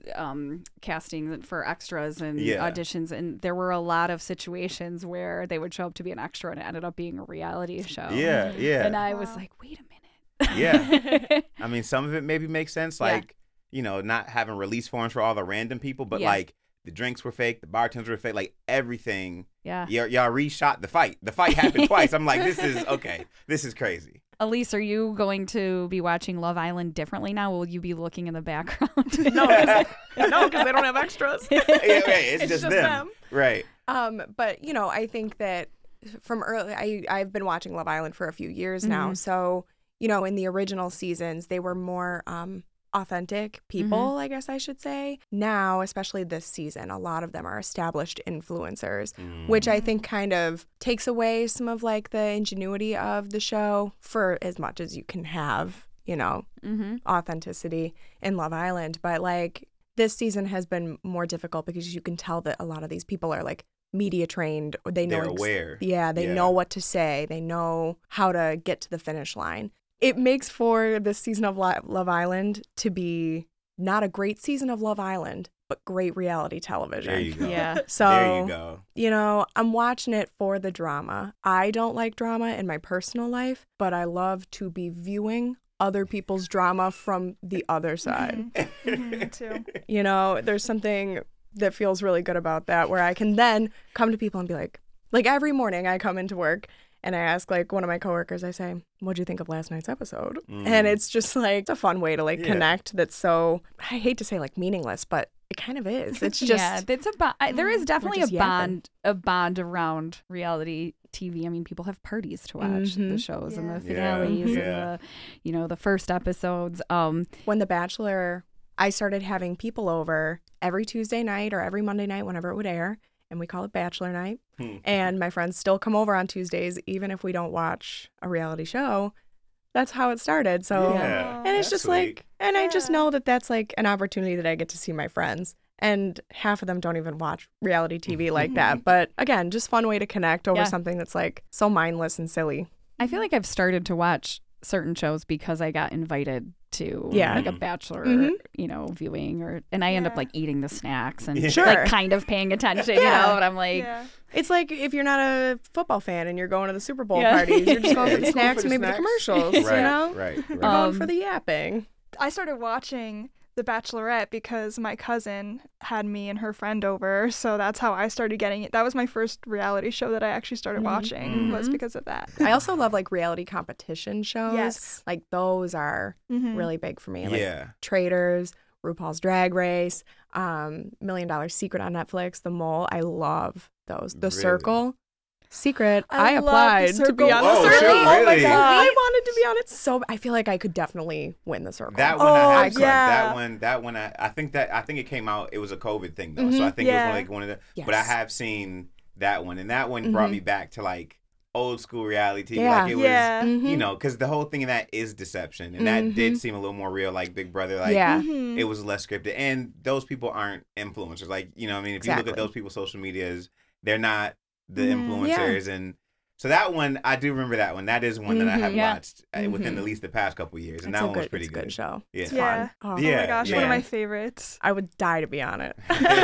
S6: um casting for extras and
S2: Yeah.
S6: auditions, and there were a lot of situations where they would show up to be an extra and it ended up being a reality show.
S2: Yeah, yeah.
S6: And I was
S5: Wow.
S6: like, wait a minute.
S2: Yeah. I mean, some of it maybe makes sense,
S6: Yeah.
S2: like, you know, not having release forms for all the random people, but
S6: Yeah.
S2: like the drinks were fake, the bartenders were fake, like everything.
S6: Yeah.
S2: Y'all, y'all reshot the fight. The fight happened twice. I'm like, this is okay. This is crazy.
S6: Elise, are you going to be watching Love Island differently now? Will you be looking in the background?
S8: No, 'cause- no, because they don't have extras.
S2: Yeah, yeah, it's,
S8: It's
S2: just,
S8: just
S2: them.
S8: them.
S2: Right.
S8: Um, but you know, I think that from early, I I've been watching Love Island for a few years now.
S6: Mhm.
S8: So you know, in the original seasons, they were more um authentic people, I guess I should say. Now, especially this season, a lot of them are established influencers,
S2: Mm.
S8: which I think kind of takes away some of like the ingenuity of the show for as much as you can have, you know,
S6: Mm-hmm.
S8: authenticity in Love Island. But like this season has been more difficult because you can tell that a lot of these people are like media trained. Or they know
S2: They're
S8: ex-
S2: aware.
S8: Yeah, they
S2: Yeah.
S8: know what to say. They know how to get to the finish line. It makes for this season of Lo- Love Island to be not a great season of Love Island, but great reality television.
S2: There you go.
S6: Yeah.
S8: So
S2: There you go.
S8: you know, I'm watching it for the drama. I don't like drama in my personal life, but I love to be viewing other people's drama from the other side.
S5: Mhm. Mhm, me too.
S8: You know, there's something that feels really good about that where I can then come to people and be like, like every morning I come into work and I ask like one of my coworkers, I say, what'd you think of last night's episode?
S2: Mm.
S8: And it's just like it's a fun way to like
S2: Yeah.
S8: connect that's so, I hate to say like meaningless, but it kind of is. It's just,
S6: yeah, it's a bond. There is definitely a
S8: just yapping.
S6: bond, a bond around reality T V. I mean, people have parties to watch the
S8: Mhm.
S6: shows and the
S2: Yeah.
S6: finales
S2: Yeah.
S6: and the, you know, the first episodes. Um,
S8: when The Bachelor, I started having people over every Tuesday night or every Monday night whenever it would air, and we call it Bachelor Night.
S2: Hmm.
S8: And my friends still come over on Tuesdays, even if we don't watch a reality show. That's how it started. So,
S2: Yeah.
S8: and it's
S2: That's
S8: just
S2: sweet.
S8: like, and I just
S5: Yeah.
S8: know that that's like an opportunity that I get to see my friends. And half of them don't even watch reality T V like that. But again, just fun way to connect over
S6: Yeah.
S8: something that's like so mindless and silly.
S6: I feel like I've started to watch certain shows because I got invited to
S8: Yeah.
S6: like a bachelor,
S8: Mhm.
S6: you know, viewing, or and I end up
S5: Yeah.
S6: like eating the snacks and
S2: Yeah.
S8: Sure.
S6: like kind of paying attention, you
S8: Yeah.
S6: know. And I'm like,
S5: Yeah.
S8: It's like if you're not a football fan and you're going to the Super Bowl
S6: Yeah.
S8: parties, you're just going
S2: Yeah,
S8: for the
S2: you go
S8: snacks
S2: for
S8: and
S2: the
S8: maybe
S2: snacks.
S8: the commercials,
S2: Right,
S8: you know?
S2: right, right.
S8: You're going for
S6: Um,
S8: the yapping.
S5: I started watching The Bachelorette because my cousin had me and her friend over, so that's how I started getting it. That was my first reality show that I actually started watching, was
S6: Mhm.
S5: because of that.
S8: I also love like reality competition shows.
S5: Yes.
S8: Like those are
S5: Mhm.
S8: really big for me. Like
S2: Yeah.
S8: Traders, RuPaul's Drag Race, um, Million Dollar Secret on Netflix, The Mole. I love those. The
S2: Really?
S8: Circle. Secret.
S5: I
S8: I,
S5: love The
S8: applied to
S5: Circle.
S8: be on
S2: Oh,
S8: the Circle.
S2: really?
S8: Oh my
S2: Really?
S8: god! I wanted to be on it so. I feel like I could definitely win the Circle.
S2: That one
S5: Oh,
S2: I have.
S5: yeah.
S2: That one. That one. I, I think that. I think it came out. It was a COVID thing though, so
S8: Mhm.
S2: I think
S5: Yeah.
S2: it was like one of the. But I
S8: Yes.
S2: have seen that one, and that one brought
S8: Mhm.
S2: me back to like old school reality T V.
S8: Yeah.
S2: Like it
S5: Yeah.
S2: was,
S8: Mhm.
S2: you know, because the whole thing of that is deception, and that did
S8: Mhm.
S2: seem a little more real, like Big Brother. Like
S8: Yeah.
S5: Mhm.
S2: it was less scripted, and those people aren't influencers. Like you know, what I mean, if you look
S8: Exactly.
S2: at those people's social medias, they're not the
S5: Mhm.
S2: influencers, and so that one I do remember that one. That is one that I have
S8: Mhm.
S6: Yeah.
S2: watched uh, within
S8: Mhm.
S2: at least the past couple years, and
S8: It's
S2: that
S8: a
S2: one
S8: good,
S2: was pretty
S8: it's a good show.
S2: Yeah.
S8: It's
S5: Yeah.
S8: fun. Oh,
S5: Oh
S2: Yeah.
S5: my gosh,
S2: yeah.
S5: one of my favorites.
S8: I would die to be on it.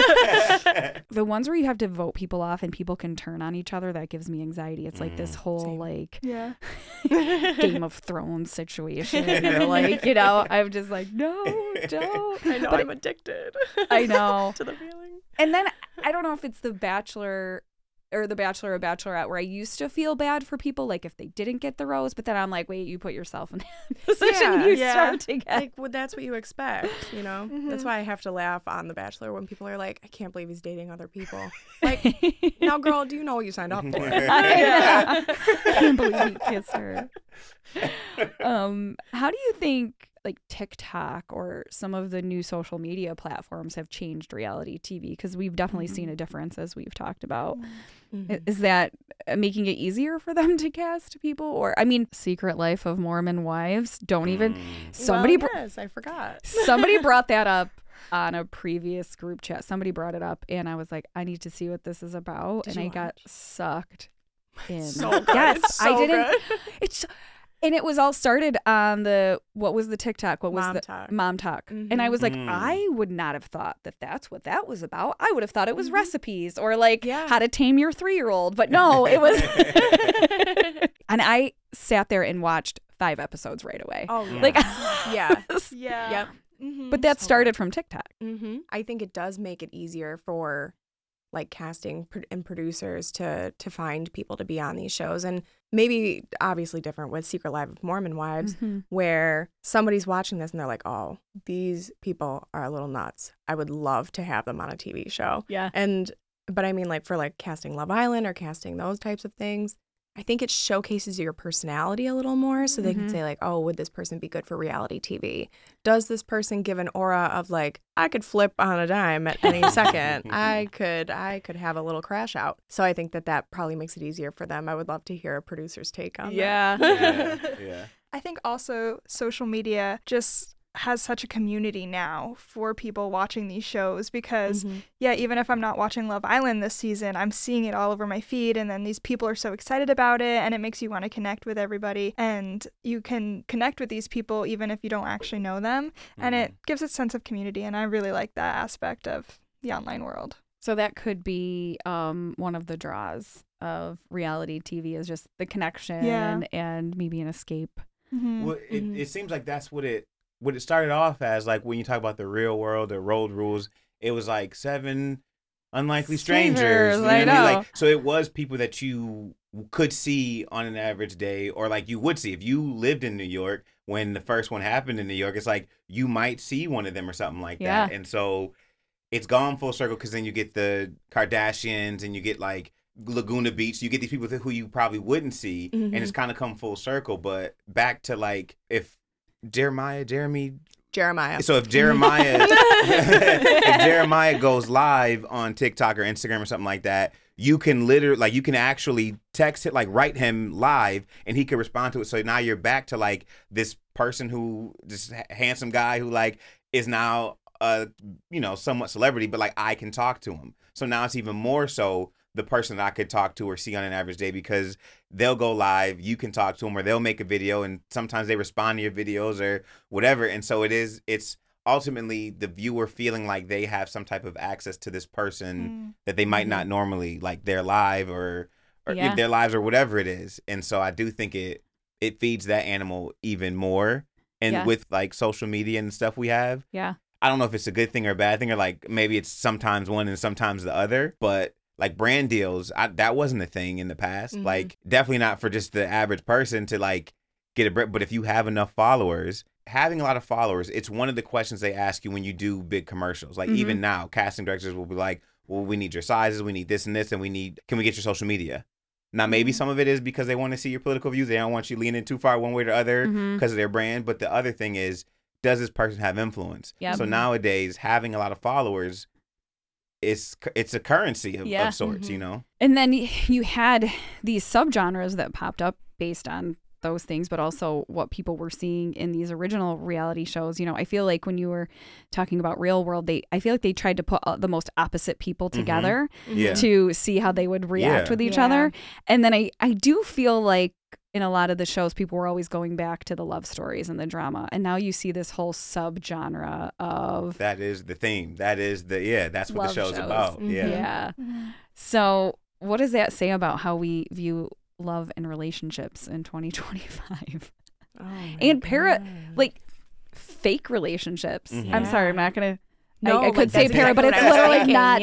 S6: the ones where you have to vote people off and people can turn on each other, that gives me anxiety. It's like this
S2: Mm.
S6: whole
S8: Same.
S6: like
S5: Yeah.
S6: Game of Thrones situation, or like, you know, I'm just like, no, don't.
S8: I know
S6: But
S8: I'm addicted.
S6: I know.
S8: to the feeling.
S6: And then I don't know if it's the Bachelor or the Bachelor or Bachelorette where I used to feel bad for people, like if they didn't get the rose, but then I'm like, wait, you put yourself in that position,
S8: Yeah.
S6: you
S5: Yeah.
S6: start to get.
S8: Like, well, that's what you expect, you know? That's
S5: Mhm.
S8: why I have to laugh on The Bachelor when people are like, I can't believe he's dating other people. Like, now, girl, do you know what you signed up for?
S6: I, I can't believe he kissed her. Um, how do you think like TikTok or some of the new social media platforms have changed reality T V? Because we've definitely mm-hmm. seen a difference, as we've talked about. Mm-hmm. Is that making it easier for them to cast people? Or, I mean, Secret Life of Mormon Wives, don't even, somebody,
S8: well, yes, I forgot.
S6: somebody brought that up on a previous group chat. Somebody brought it up and I was like, I need to see what this is about.
S8: Did
S6: and I
S8: watch?
S6: got sucked in.
S8: So good.
S6: Yes,
S8: it's so
S6: I didn't.
S8: Good.
S6: It's and it was all started on the what was the TikTok? What was
S8: Mom
S6: the
S8: Talk.
S6: Mom Talk?
S8: Mm-hmm.
S6: And I was like,
S2: Mm.
S6: I would not have thought that that's what that was about. I would have thought it was mm-hmm. recipes or like
S8: yeah.
S6: how to tame your three-year-old. But no, it was. And I sat there and watched five episodes right away.
S8: Oh yeah.
S6: Like
S8: yeah.
S5: Yeah.
S8: Yep.
S5: Mm-hmm.
S6: But that started from TikTok.
S8: Mm-hmm. I think it does make it easier for like casting pro- and producers to to find people to be on these shows, and maybe obviously different with Secret Life of Mormon Wives,
S6: Mm-hmm.
S8: where somebody's watching this and they're like, oh, these people are a little nuts. I would love to have them on a T V show.
S6: Yeah.
S8: And but I mean, like for like casting Love Island or casting those types of things, I think it showcases your personality a little more, so they
S6: Mm-hmm.
S8: can say like, oh, would this person be good for reality T V? Does this person give an aura of like, I could flip on a dime at any second. I could I could have a little crash out. So I think that that probably makes it easier for them. I would love to hear a producer's take on
S6: Yeah.
S2: yeah, yeah.
S5: I think also social media just has such a community now for people watching these shows because
S8: Mm-hmm.
S5: yeah, even if I'm not watching Love Island this season, I'm seeing it all over my feed, and then these people are so excited about it, and it makes you want to connect with everybody, and you can connect with these people even if you don't actually know them, mm-hmm. and it gives a sense of community, and I really like that aspect of the online world.
S6: So that could be um, one of the draws of reality T V is just the connection
S5: Yeah.
S6: and maybe an escape.
S5: Mm-hmm.
S2: Well, it,
S8: Mhm.
S2: it seems like that's what it what it started off as. Like when you talk about the real world, the road rules, it was like seven unlikely strangers.
S6: Strangers,
S2: you know
S6: I
S2: what I mean?
S6: know.
S2: Like, so it was people that you could see on an average day, or like you would see if you lived in New York when the first one happened in New York. It's like you might see one of them or something like
S6: Yeah.
S2: that. And so it's gone full circle because then you get the Kardashians and you get like Laguna Beach. You get these people who you probably wouldn't see,
S8: Mhm.
S2: and it's kind of come full circle. But back to like if Jeremiah, Jeremy.
S8: Jeremiah.
S2: So if Jeremiah, if Jeremiah goes live on TikTok or Instagram or something like that, you can literally, like, you can actually text it, like, write him live, and he can respond to it. So now you're back to like this person who, this handsome guy who like is now, uh, you know, somewhat celebrity, but like I can talk to him. So now it's even more so the person that I could talk to or see on an average day, because they'll go live, you can talk to them, or they'll make a video, and sometimes they respond to your videos or whatever. And so it is, it's ultimately the viewer feeling like they have some type of access to this person
S5: Mm.
S2: that they might not normally, like their live or, or
S6: Yeah.
S2: their lives or whatever it is. And so I do think it, it feeds that animal even more. And
S6: Yeah.
S2: with like social media and stuff we have,
S6: Yeah.
S2: I don't know if it's a good thing or a bad thing, or like maybe it's sometimes one and sometimes the other, but like brand deals, I, that wasn't a thing in the past.
S8: Mhm.
S2: Like definitely not for just the average person to like get a brand. But if you have enough followers, having a lot of followers, it's one of the questions they ask you when you do big commercials. Like
S6: Mhm.
S2: even now, casting directors will be like, well, we need your sizes, we need this and this, and we need, can we get your social media? Now, maybe
S5: Mhm.
S2: some of it is because they want to see your political views. They don't want you leaning too far one way or the other
S6: Mhm.
S2: because of their brand. But the other thing is, does this person have influence?
S6: Yep.
S2: So nowadays, having a lot of followers, it's it's a currency of,
S6: Yeah.
S2: of sorts,
S8: Mhm.
S2: you know?
S6: And then y- you had these subgenres that popped up based on those things, but also what people were seeing in these original reality shows. You know, I feel like when you were talking about Real World, they I feel like they tried to put uh, the most opposite people
S2: Mhm.
S6: together
S2: Yeah.
S6: to see how they would react
S2: Yeah.
S6: with each
S8: Yeah.
S6: other. And then I I do feel like in a lot of the shows, people were always going back to the love stories and the drama. And now you see this whole subgenre of
S2: That is the theme. That is the, yeah, that's what
S6: Love
S2: the show's
S6: shows.
S2: about.
S8: Mhm.
S2: Yeah.
S6: yeah.
S5: Mm-hmm.
S6: So, what does that say about how we view love and relationships in twenty twenty-five?
S8: Oh my
S6: And para,
S8: God.
S6: like fake relationships.
S2: Mhm.
S6: I'm sorry,
S8: Yeah.
S6: I'm not gonna.
S8: No,
S6: I, I
S8: like,
S6: could say
S8: that's
S6: para, but
S8: exactly
S6: it's
S8: what I was
S6: literally
S8: thinking,
S6: not.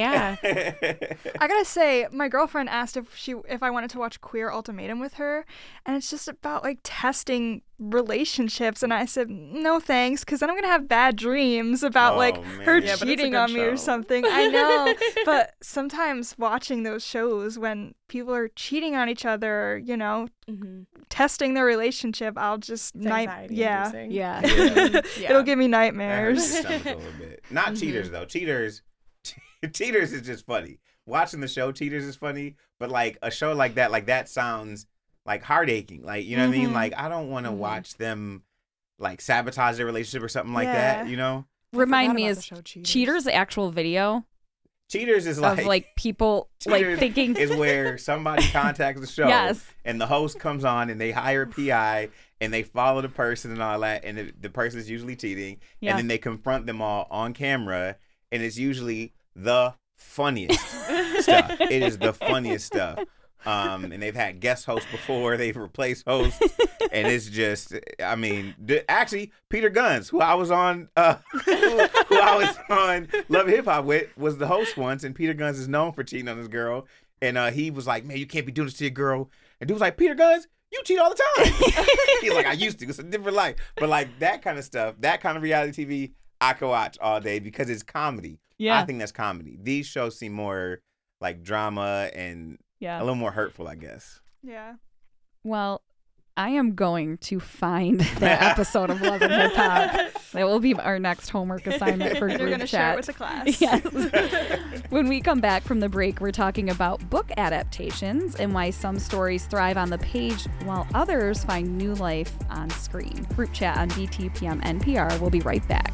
S8: Yeah.
S5: I gotta say, my girlfriend asked if she if I wanted to watch Queer Ultimatum with her, and it's just about like testing relationships, and I said no thanks, because then I'm gonna have bad dreams about
S2: Oh,
S5: like
S2: man.
S5: her
S8: Yeah, but it's a
S5: cheating
S8: good
S5: on me or
S8: show.
S5: something. I know, but sometimes watching those shows when people are cheating on each other, you know,
S8: Mm-hmm.
S5: testing their relationship, I'll just
S8: It's
S5: night
S8: anxiety
S5: yeah.
S8: inducing.
S6: Yeah.
S8: Yeah.
S5: It'll give me
S2: That hurts
S5: nightmares.
S2: the stomach a little bit. Not cheaters though. Cheaters, cheaters is just funny. Watching the show Cheaters is funny, but like a show like that, like that sounds like heart aching. Like you know what I mean?
S5: Mhm.
S2: Like I don't want to
S8: Mhm.
S2: watch them like sabotage their relationship or something like
S5: Yeah.
S2: that. You know?
S6: Remind
S8: forgot
S6: me,
S8: about
S6: is
S8: the show Cheaters.
S6: Cheaters the actual video
S2: Cheaters is like
S6: of like people like
S2: Cheaters
S6: thinking
S2: is where somebody contacts the show.
S6: Yes.
S2: And the host comes on and they hire a P I and they follow the person and all that. And the, the person is usually cheating.
S6: Yeah.
S2: And then they confront them all on camera. And it's usually the funniest stuff. It is the funniest stuff. Um, and they've had guest hosts before. They've replaced hosts. And it's just, I mean, the, actually, Peter Guns, who I was on, uh, who, who I was on Love and Hip Hop with, was the host once. And Peter Guns is known for cheating on his girl. And uh, he was like, man, you can't be doing this to your girl. And dude was like, Peter Guns, you cheat all the time. He's like, I used to. It's a different life. But like that kind of stuff, that kind of reality T V, I could watch all day because it's comedy.
S6: Yeah.
S2: I think that's comedy. These shows seem more like drama and
S6: Yeah.
S2: a little more hurtful, I guess.
S5: Yeah.
S6: Well, I am going to find that episode of Love and Hip Hop. That will be our next homework assignment for
S5: You're
S6: group
S5: going to share
S6: chat.
S5: it with the class.
S6: Yes. When we come back from the break, we're talking about book adaptations and why some stories thrive on the page while others find new life on screen. Group chat on D T P M N P R. We'll be right back.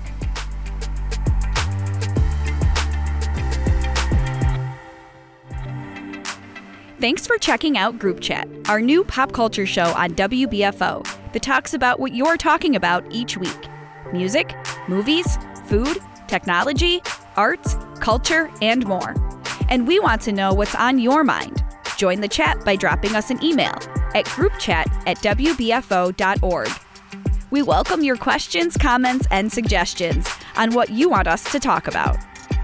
S6: Thanks for checking out Group Chat, our new pop culture show on W B F O that talks about what you're talking about each week. Music, movies, food, technology, arts, culture, and more. And we want to know what's on your mind. Join the chat by dropping us an email at groupchat at w b f o dot org. We welcome your questions, comments, and suggestions on what you want us to talk about.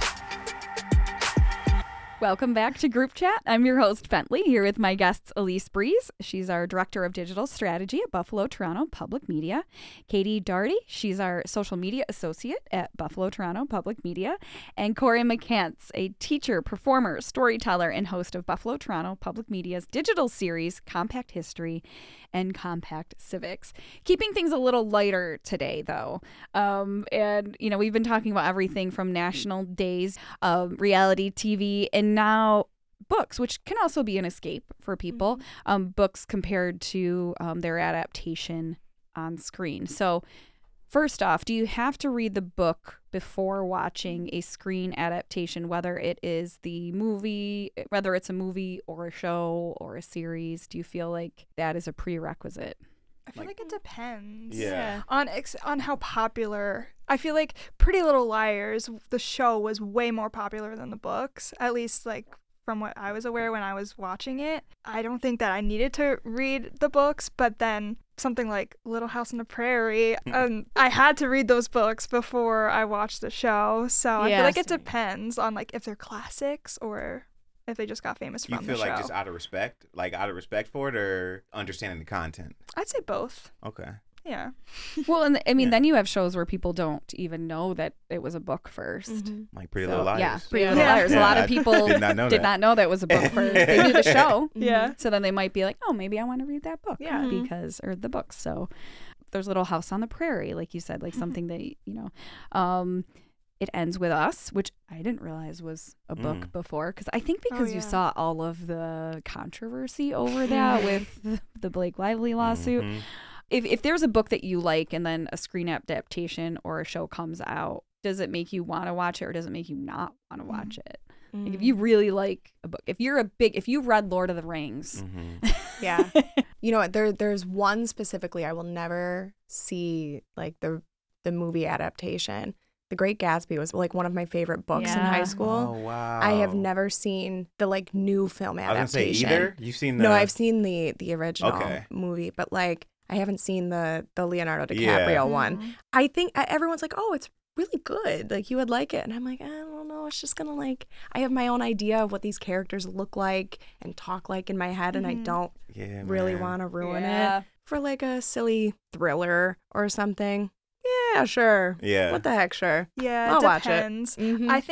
S6: Welcome back to Group Chat. I'm your host, Bentley, here with my guests, Elise Breeze. She's our Director of Digital Strategy at Buffalo Toronto Public Media. Katie Darty, she's our Social Media Associate at Buffalo Toronto Public Media. And Corey McCants, a teacher, performer, storyteller, and host of Buffalo Toronto Public Media's digital series, Compact History and Compact Civics. Keeping things a little lighter today, though. Um, and, you know, we've been talking about everything from national days, um, reality T V, and now books, which can also be an escape for people. Um, books compared to um, their adaptation on screen. So first off, do you have to read the book before watching a screen adaptation, whether it is the movie, whether it's a movie or a show or a series? Do you feel like that is a prerequisite?
S5: I feel like, it depends.
S2: Yeah.
S5: On ex- on how popular. I feel like Pretty Little Liars, the show, was way more popular than the books. At least, like, from what I was aware when I was watching it. I don't think that I needed to read the books, but then something like Little House on the Prairie, um, I had to read those books before I watched the show. So I feel like it
S6: Yes.
S5: depends on, like, if they're classics or if they just got famous
S2: You
S5: from
S2: feel
S5: the
S2: like
S5: show.
S2: just out of respect, like out of respect for it, or understanding the content?
S5: I'd say both.
S2: Okay.
S5: Yeah.
S6: Well, and I mean,
S2: Yeah.
S6: then you have shows where people don't even know that it was a book 1st
S2: Like Pretty
S6: So,
S2: Little Liars.
S6: Yeah, Pretty
S8: Yeah.
S6: Little
S5: Yeah.
S6: Liars. A
S2: Yeah,
S6: lot
S2: I
S6: of people
S2: did not know
S6: did
S2: that.
S6: not know that was a book first. They knew the show.
S5: Yeah.
S6: So then they might be like, oh, maybe I want to read that book.
S8: Yeah.
S5: Mhm.
S6: Because, or the books. So there's Little House on the Prairie, like you said, like something that, you know, um, It Ends With Us, which I didn't realize was a book
S2: Mm.
S6: before. Because I think because
S5: Oh,
S6: you
S5: yeah.
S6: saw all of the controversy over that with the Blake Lively lawsuit.
S2: Mhm.
S6: If, if there's a book that you like and then a screen adaptation or a show comes out, does it make you want to watch it or does it make you not want to watch it? Like if you really like a book, if you're a big, if you read Lord of the Rings,
S2: Mhm.
S8: Yeah. You know what? There, there's one specifically I will never see, like the the movie adaptation. The Great Gatsby was like one of my favorite books in
S6: Yeah.
S8: high
S2: Oh
S8: school.
S2: wow.
S8: I have never seen the like new film
S2: I was gonna say
S8: adaptation.
S2: either. You've seen the.
S8: No, I've seen the the original
S2: Okay.
S8: movie, but like I haven't seen the the Leonardo DiCaprio
S2: Yeah.
S8: one. I think uh, everyone's like, "Oh, it's really good. Like you would like it." And I'm like, "I don't know. It's just going to like I have my own idea of what these characters look like and talk like in my head and I
S5: Mhm.
S8: don't
S2: Yeah,
S8: really
S2: man.
S8: want to ruin
S6: Yeah.
S8: it for like a silly thriller or something." Yeah, sure.
S2: Yeah.
S8: What the heck, sure.
S5: Yeah,
S8: I'll
S5: it
S8: watch it.
S5: depends.
S8: Mhm.
S5: I think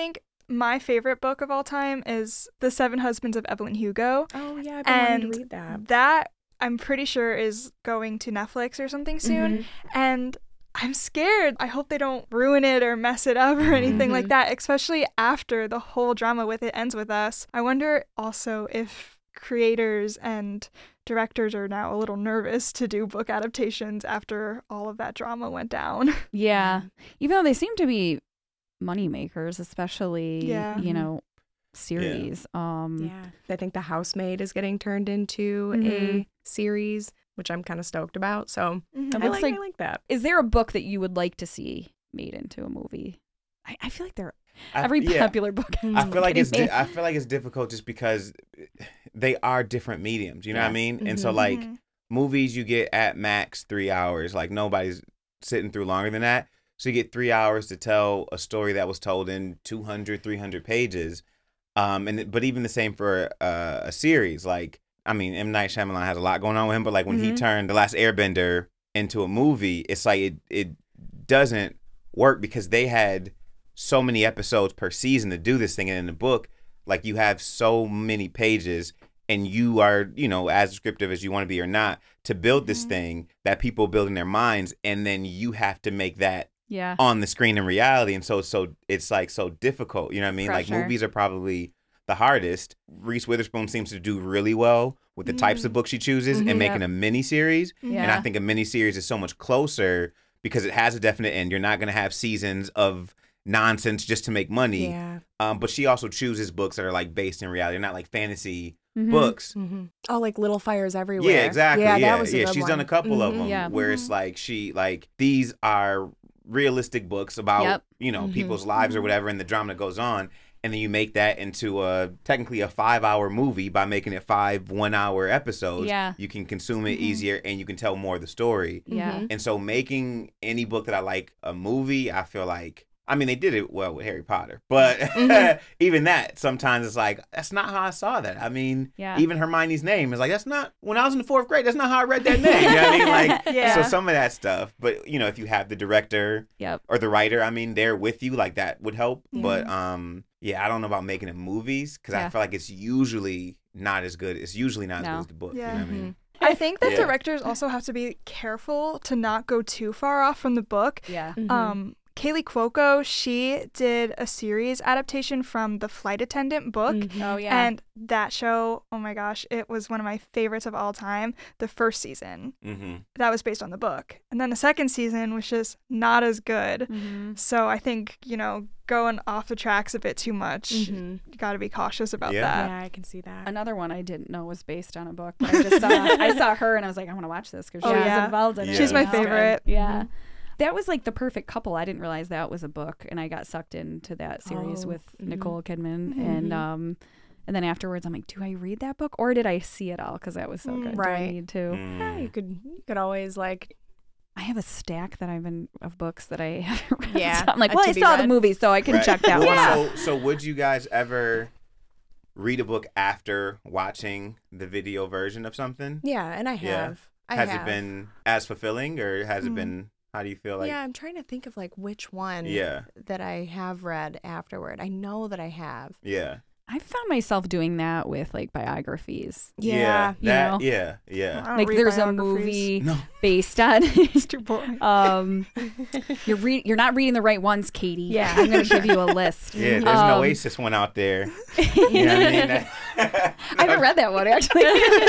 S5: my favorite book of all time is The Seven Husbands of Evelyn Hugo.
S8: Oh, yeah, I've been
S5: and
S8: wanting to read that.
S5: That, I'm pretty sure, is going to Netflix or something soon.
S8: Mhm.
S5: And I'm scared. I hope they don't ruin it or mess it up or anything
S8: Mhm.
S5: like that, especially after the whole drama with It Ends With Us. I wonder also if creators and directors are now a little nervous to do book adaptations after all of that drama went down.
S6: Yeah. Even though they seem to be money makers, especially,
S5: Yeah.
S6: you know, series. Um,
S8: Yeah. I think The Housemaid is getting turned into a
S6: Mhm.
S8: series, which I'm kind of stoked about. So
S5: Mhm.
S6: It
S8: I
S6: looks
S8: like,
S6: like-
S8: I like that.
S6: Is there a book that you would like to see made into a movie? I, I feel like there
S2: I-
S6: every
S2: yeah.
S6: popular book.
S2: I feel like it's
S6: kidding
S2: di-
S6: me.
S2: I feel like it's difficult just because they are different mediums. You know what I
S6: Yeah.
S2: mean? And so
S8: Mhm.
S2: like
S5: Mhm.
S2: movies, you get at max three hours. Like nobody's sitting through longer than that. So you get three hours to tell a story that was told in two hundred, three hundred pages. Um, and it- but even the same for uh, a series. Like I mean, M. Night Shyamalan has a lot going on with him. But like when he
S6: Mhm.
S2: turned The Last Airbender into a movie, it's like it it doesn't work because they had so many episodes per season to do this thing. And in the book, like you have so many pages and you are, you know, as descriptive as you want to be or not, to build this
S5: Mhm.
S2: thing that people build in their minds. And then you have to make that
S6: Yeah.
S2: on the screen in reality. And so, so it's like so difficult. You know what I mean? Like
S6: Pressure.
S2: movies are probably the hardest. Reese Witherspoon seems to do really well with the types of books she chooses
S6: Mhm.
S2: and making
S6: Yep.
S2: a mini series.
S6: Yeah.
S2: And I think a mini series is so much closer because it has a definite end. You're not going to have seasons of nonsense just to make money.
S8: Yeah.
S2: Um, but she also chooses books that are like based in reality, not like fantasy
S6: Mhm.
S2: books.
S8: Mm-hmm. Oh, like Little Fires Everywhere.
S2: Yeah, exactly.
S8: Yeah,
S2: Yeah,
S8: that was a
S2: yeah.
S8: good
S2: She's
S8: one.
S2: done a couple of
S8: Mhm.
S2: them
S6: Yeah.
S2: where it's like she like these are realistic books about
S6: Yep.
S2: you know
S8: Mhm.
S2: people's lives or whatever, and the drama that goes on, and then you make that into a technically a five-hour movie by making it five one-hour episodes.
S6: Yeah.
S2: You can consume it
S5: Mhm.
S2: easier, and you can tell more of the story.
S6: Yeah.
S8: Mhm.
S2: And so making any book that I like a movie, I feel like, I mean, they did it well with Harry Potter, but
S8: Mhm.
S2: even that, sometimes it's like, that's not how I saw that. I mean,
S6: Yeah.
S2: even Hermione's name is like, that's not, when I was in the fourth grade, that's not how I read that name. You know what I mean? Like,
S5: Yeah.
S2: so some of that stuff, but you know, if you have the director
S6: Yep.
S2: or the writer, I mean, they're with you, like that would help.
S5: Yeah.
S2: But um, yeah, I don't know about making it movies because
S6: Yeah.
S2: I feel like it's usually not as good. It's usually not as
S6: No.
S2: good as the book.
S5: Yeah.
S2: You know what I mean?
S5: I think that
S2: Yeah.
S5: directors also have to be careful to not go too far off from the book.
S6: Yeah.
S8: Mhm.
S5: Um, Kaylee Cuoco, she did a series adaptation from the Flight Attendant book.
S8: Mhm.
S6: Oh yeah.
S5: And that show, oh my gosh, it was one of my favorites of all time. The first season,
S2: Mm-hmm.
S5: that was based on the book. And then the second season was just not as good.
S6: Mhm.
S5: So I think, you know, going off the tracks a bit too much,
S8: Mhm.
S5: you got to be cautious about
S2: Yeah.
S5: that.
S8: Yeah, I can see that.
S6: Another one I didn't know was based on a book, but I just saw I saw her and I was like, I want to watch this because
S5: Oh,
S6: she was
S5: yeah.
S6: involved in it.
S2: She's
S5: my
S6: you know?
S5: favorite.
S6: Yeah. That was like the perfect couple. I didn't realize that was a book, and I got sucked into that series
S8: Oh,
S6: with
S8: mhm.
S6: Nicole Kidman, and
S8: Mhm.
S6: um, and then afterwards, I'm like, do I read that book or did I see it all? Because that was so
S5: Mm.
S6: good. Do I
S8: Right.
S6: need to?
S8: Yeah, you could you could always like
S6: I have a stack that I've been of books that I haven't read.
S8: Yeah,
S6: So I'm like,
S8: uh,
S6: well,
S8: to
S6: I
S8: be
S6: saw the
S8: read.
S6: movie, so I can
S2: Right.
S6: check that one
S2: Well,
S6: out.
S2: So, so would you guys ever read a book after watching the video version of something?
S8: yeah, and I
S2: Yeah.
S8: have. I
S2: has
S8: have.
S2: it been as fulfilling, or has it
S5: Mm.
S2: been? How do you feel like?
S8: yeah, I'm trying to think of like which one
S2: Yeah.
S8: that I have read afterward. I know that I have.
S2: Yeah.
S6: I found myself doing that with like biographies.
S8: Yeah.
S6: you
S2: that,
S6: know?
S2: Yeah.
S5: I
S2: Yeah.
S5: don't
S6: Like
S5: read
S6: there's a
S5: biographies.
S6: movie
S2: No.
S6: based on
S5: It's too boring.
S6: um you're re- you're not reading the right ones, Katie.
S8: Yeah.
S6: I'm gonna give you a list.
S2: Yeah. There's
S6: Um,
S2: an Oasis one out there. You know what I mean? That-
S6: I haven't read that one actually.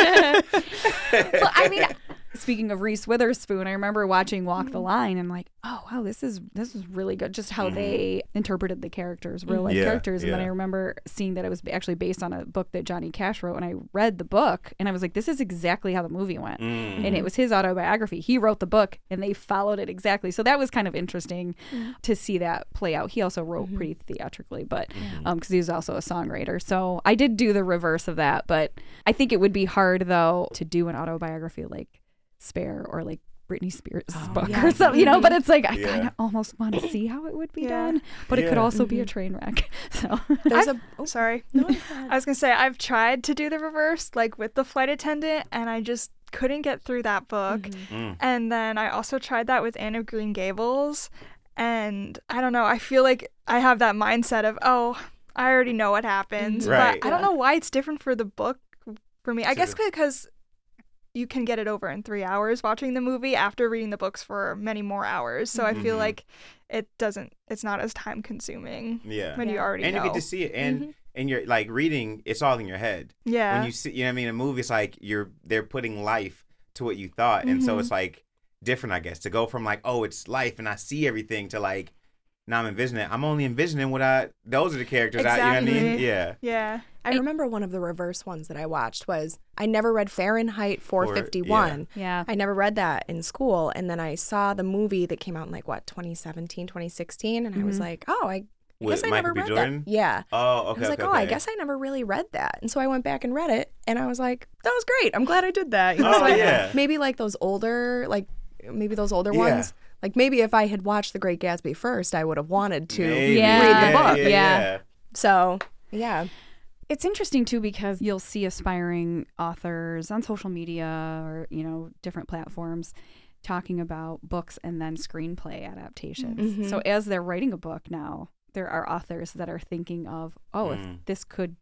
S6: Well, I mean, speaking of Reese Witherspoon, I remember watching Walk the Line and like, oh wow, this is this is really good. Just how
S2: Mhm.
S6: they interpreted the characters, real life
S2: Yeah,
S6: characters. And then
S2: yeah.
S6: I remember seeing that it was actually based on a book that Johnny Cash wrote, and I read the book and I was like, this is exactly how the movie went.
S2: Mm.
S6: And it was his autobiography. He wrote the book and they followed it exactly. So that was kind of interesting
S5: Mm-hmm.
S6: to see that play out. He also wrote
S8: Mhm.
S6: pretty theatrically, but
S2: Mhm.
S6: um because he was also a songwriter. So I did do the reverse of that, but I think it would be hard though to do an autobiography like Spare or like Britney Spears'
S8: Oh,
S6: book
S8: yeah.
S6: or something, you know, but it's like I
S2: Yeah.
S6: kind of almost want to see how it would be
S5: Yeah.
S6: done, but it could
S2: Yeah.
S6: also be a
S8: Mhm.
S6: train wreck. So
S8: There's a oh,
S5: Sorry.
S8: no, go
S5: I
S8: ahead.
S5: was going to say, I've tried to do the reverse, like with the Flight Attendant, and I just couldn't get through that book.
S8: Mhm.
S2: Mm.
S5: And then I also tried that with Anne of Green Gables. And I don't know, I feel like I have that mindset of, oh, I already know what happens.
S2: Right.
S5: But I don't know why it's different for the book for me. I
S2: So
S5: guess
S2: the-
S5: because you can get it over in three hours watching the movie after reading the books for many more hours. So I feel
S2: Mhm.
S5: like it doesn't, it's not as time consuming
S2: Yeah.
S5: when you
S8: Yeah.
S5: already
S2: And
S5: know.
S2: you get to see it, and
S8: Mhm.
S2: and you're like reading. It's all in your head.
S5: yeah.
S2: When you see, you know what I mean. A movie, it's like you're they're putting life to what you thought, and so
S5: Mhm.
S2: it's like different, I guess, to go from like, oh, it's life, and I see everything, to like, now I'm envisioning. I'm only envisioning what I. Those are the characters. I, you know what I mean?
S5: Exactly.
S2: Yeah.
S5: yeah.
S8: I remember one of the reverse ones that I watched was I never read Fahrenheit four fifty-one.
S6: Yeah.
S8: I never read that in school. And then I saw the movie that came out in like, what, twenty seventeen, twenty sixteen. And I was
S6: Mhm.
S8: like, oh, I, I
S2: With
S8: guess I
S2: Michael
S8: never
S2: B.
S8: read
S2: Jordan?
S8: that. Yeah.
S2: Oh, okay.
S8: I was like,
S2: okay,
S8: oh, I
S2: okay.
S8: guess I never really read that. And so I went back and read it. And I was like, that was great. I'm glad I did that. You know,
S2: Oh,
S8: so like,
S2: yeah.
S8: maybe like those older, like maybe those older
S2: Yeah.
S8: ones. Like maybe if I had watched The Great Gatsby first, I would have wanted to
S2: Maybe.
S6: Yeah.
S8: read the book.
S2: Yeah.
S6: Yeah.
S2: yeah.
S8: So, yeah.
S6: It's interesting too because you'll see aspiring authors on social media or, you know, different platforms talking about books and then screenplay adaptations.
S8: Mhm.
S6: So as they're writing a book now, there are authors that are thinking of, oh,
S2: Mm.
S6: if this could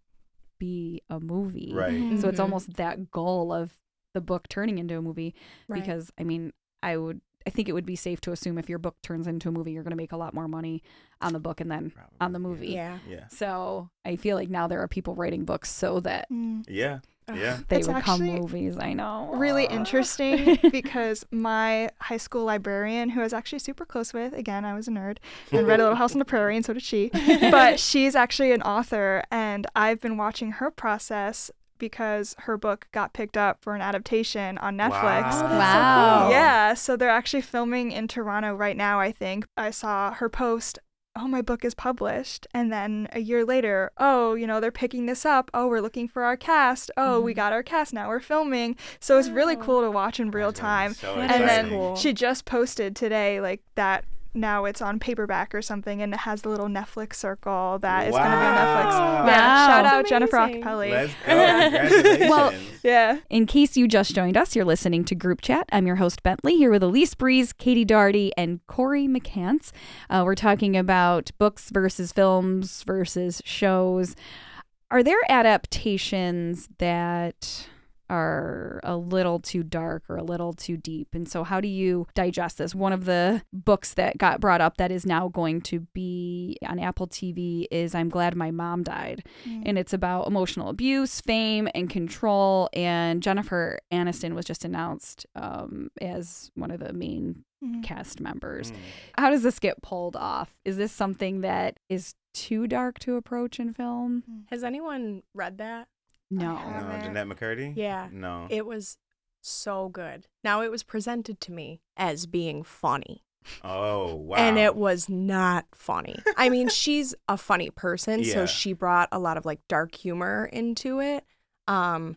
S6: be a movie.
S2: Right.
S6: So it's
S8: Mhm.
S6: almost that goal of the book turning into a movie
S8: Right.
S6: because I mean, I would I think it would be safe to assume if your book turns into a movie, you're going to make a lot more money on the book and then on the movie.
S8: Yeah.
S2: Yeah.
S6: So I feel like now there are people writing books so that
S5: Mm.
S2: Yeah. Yeah.
S6: they
S5: It's
S6: become
S5: actually
S6: movies. I know.
S5: Really interesting because my high school librarian, who I was actually super close with, again, I was a nerd, and read A Little House on the Prairie, and so did she, but she's actually an author, and I've been watching her process because her book got picked up for an adaptation on Netflix.
S2: Wow.
S8: Oh,
S6: Wow.
S8: cool.
S5: Yeah, so they're actually filming in Toronto right now, I think. I saw her post, oh, my book is published. And then a year later, oh, you know, they're picking this up. Oh, we're looking for our cast. Oh, we got our cast. Now we're filming. So it's really
S8: Wow.
S5: cool to watch in real
S2: That's gonna be
S5: time.
S2: so
S8: That
S5: And
S8: is
S5: then
S2: exciting.
S8: cool.
S5: she just posted today, like, that now it's on paperback or something, and it has the little Netflix circle that is going to be on Netflix.
S2: Wow.
S5: Yeah,
S6: Wow.
S5: shout
S8: That's
S5: out Jennifer
S8: amazing.
S5: Acapelli.
S2: Let's go. Congratulations.
S6: Well,
S5: Yeah.
S6: In case you just joined us, you're listening to Group Chat. I'm your host, Bentley, here with Elise Breeze, Katie Doherty, and Corey McCants. Uh, we're talking about books versus films versus shows. Are there adaptations that are a little too dark or a little too deep? And so how do you digest this? One of the books that got brought up that is now going to be on Apple T V is I'm Glad My Mom Died. And it's about emotional abuse, fame, and control. And Jennifer Aniston was just announced um, as one of the main
S5: Mhm.
S6: cast members.
S2: Mm.
S6: How does this get pulled off? Is this something that is too dark to approach in film?
S8: Has anyone read that?
S6: No.
S2: No,
S5: haven't.
S2: Jeanette McCurdy?
S8: Yeah.
S2: No.
S8: It was so good. Now, it was presented to me as being funny,
S2: Oh, wow.
S8: and it was not funny. I mean, she's a funny person,
S2: Yeah.
S8: so she brought a lot of like dark humor into it. Um,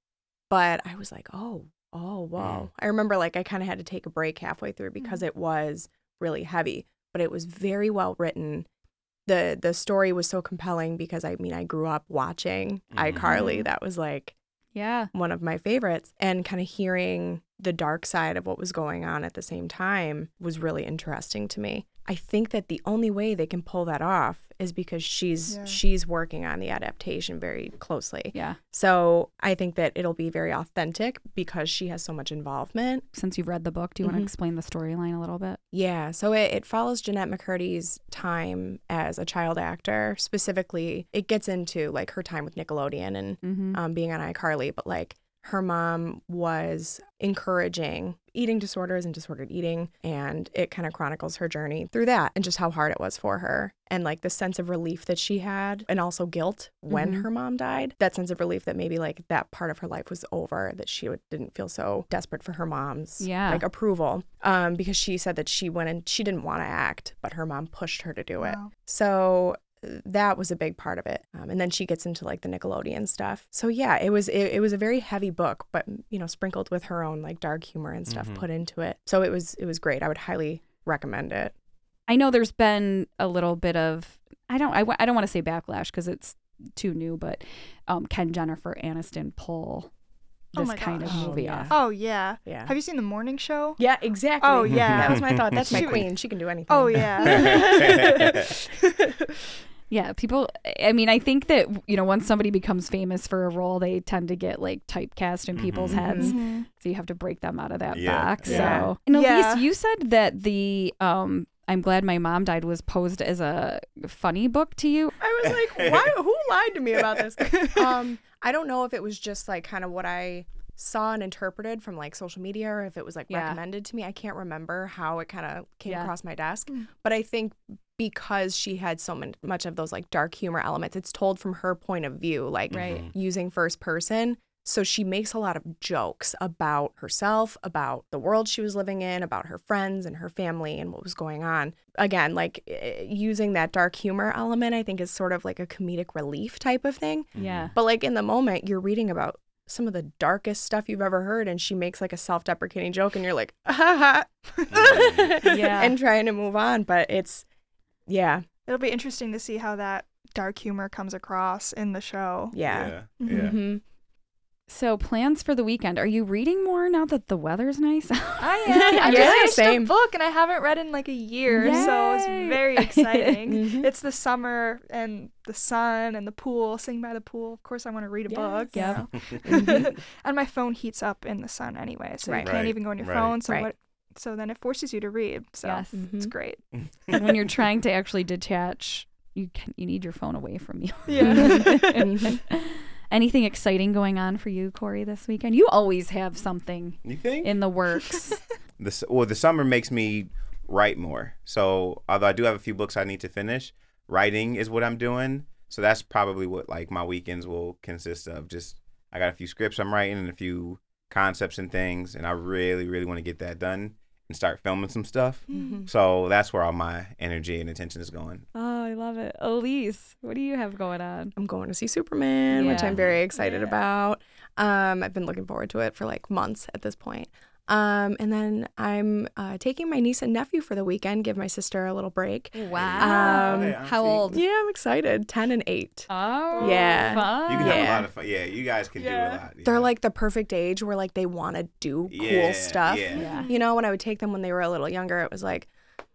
S8: but I was like, oh, oh, whoa. I remember like I kind of had to take a break halfway through because it was really heavy, but it was very well written. The the story was so compelling because I mean I grew up watching
S2: Mhm.
S8: iCarly. That was like
S6: Yeah.
S8: one of my favorites, and kind of hearing the dark side of what was going on at the same time was really interesting to me. I think that the only way they can pull that off is because she's
S5: Yeah.
S8: she's working on the adaptation very closely.
S6: Yeah.
S8: So I think that it'll be very authentic because she has so much involvement.
S6: Since you've read the book, do you want
S8: Mhm.
S6: to explain the storyline a little bit?
S8: Yeah, so it, it follows Jeanette McCurdy's time as a child actor. Specifically, it gets into like her time with Nickelodeon and
S6: Mm-hmm.
S8: um, being on iCarly, but like her mom was encouraging eating disorders and disordered eating, and it kind of chronicles her journey through that and just how hard it was for her, and like the sense of relief that she had, and also guilt when
S6: Mhm.
S8: her mom died. That sense of relief that maybe like that part of her life was over, that she would, didn't feel so desperate for her mom's
S6: Yeah.
S8: like approval, um, because she said that she went and she didn't want to act, but her mom pushed her to do it.
S5: Wow.
S8: So that was a big part of it. Um, and then she gets into like the Nickelodeon stuff. So yeah, it was it, it was a very heavy book, but you know, sprinkled with her own like dark humor and stuff
S2: Mhm.
S8: put into it. So it was it was great. I would highly recommend it.
S6: I know there's been a little bit of I don't I, w- I don't want to say backlash because it's too new, but um, can Jennifer Aniston pull
S5: Oh
S6: this
S5: my
S6: kind
S5: gosh.
S6: of
S8: Oh,
S6: movie
S8: yeah.
S6: off?
S5: Oh, yeah.
S8: Yeah.
S5: Have you seen The Morning Show?
S8: Yeah, exactly.
S5: Oh, yeah.
S8: That was my thought. That's my
S5: She-
S8: queen. She can do anything.
S5: Oh, yeah.
S6: Yeah, people, I mean, I think that, you know, once somebody becomes famous for a role, they tend to get like typecast in people's
S2: Mhm.
S6: heads.
S5: Mm-hmm.
S6: So you have to break them out of that
S2: Yeah,
S6: box.
S2: yeah.
S6: So, and Elise,
S5: Yeah.
S6: you said that the um, I'm Glad My Mom Died was posed as a funny book to you.
S8: I was like, why? Who lied to me about this? Um, I don't know if it was just like kind of what I saw and interpreted from like social media, or if it was like
S6: Yeah.
S8: recommended to me. I can't remember how it kind of came
S6: Yeah.
S8: across my desk, but I think because she had so mon- much of those like dark humor elements, it's told from her point of view, like
S6: Right.
S8: using first person. So she makes a lot of jokes about herself, about the world she was living in, about her friends and her family and what was going on. Again, like eh, using that dark humor element, I think is sort of like a comedic relief type of thing.
S6: Yeah.
S8: But like in the moment, you're reading about some of the darkest stuff you've ever heard, and she makes like a self-deprecating joke, and you're like, ha ha,
S6: Yeah.
S8: and trying to move on. But it's, yeah,
S5: It'll be interesting to see how that dark humor comes across in the show.
S8: yeah.
S2: Yeah. yeah.
S8: hmm
S6: So plans for the weekend. Are you reading more now that the weather's nice?
S5: I am. I
S8: Yeah,
S5: just finished
S8: same.
S5: a book and I haven't read in like a year, so it's
S6: Yay.
S5: very exciting.
S8: Mhm.
S5: It's the summer and the sun and the pool, sitting by the pool. Of course, I want to read a book. you
S6: Yep.
S5: know? And my phone heats up in the sun anyway, so
S8: Right.
S5: you can't
S2: Right.
S5: even go on your
S2: Right.
S5: phone. So
S8: Right.
S5: what? So then it forces you to read. So
S6: Yes.
S5: it's
S8: Mhm.
S5: great.
S6: And when you're trying to actually detach, you can, you need your phone away from you.
S5: Yeah.
S6: Anything exciting going on for you, Corey, this weekend? You always have something
S2: You think?
S6: in the works.
S2: The s- well, the summer makes me write more. So although I do have a few books I need to finish, writing is what I'm doing. So that's probably what like my weekends will consist of. Just I got a few scripts I'm writing and a few concepts and things, and I really, really want to get that done and start filming some stuff.
S8: Mhm.
S2: So that's where all my energy and attention is going.
S6: Oh, I love it. Elise, what do you have going on?
S8: I'm going to see Superman, which
S6: Yeah.
S8: I'm very excited
S5: Yeah.
S8: about. Um, I've been looking forward to it for like months at this point. Um, and then I'm uh, taking my niece and nephew for the weekend, give my sister a little break.
S6: Wow.
S8: Um,
S2: Hey,
S6: How
S2: auntie.
S6: old?
S8: Yeah, I'm excited. ten and eight.
S6: Oh,
S8: Yeah.
S6: fun.
S2: You can have a
S8: Yeah.
S2: lot of fun. Yeah, you guys can do
S5: Yeah.
S2: a lot.
S8: They're
S2: yeah.
S8: like the perfect age where like they want to do cool
S2: Yeah,
S8: stuff.
S2: yeah.
S6: Yeah.
S8: You know, when I would take them when they were a little younger, it was like,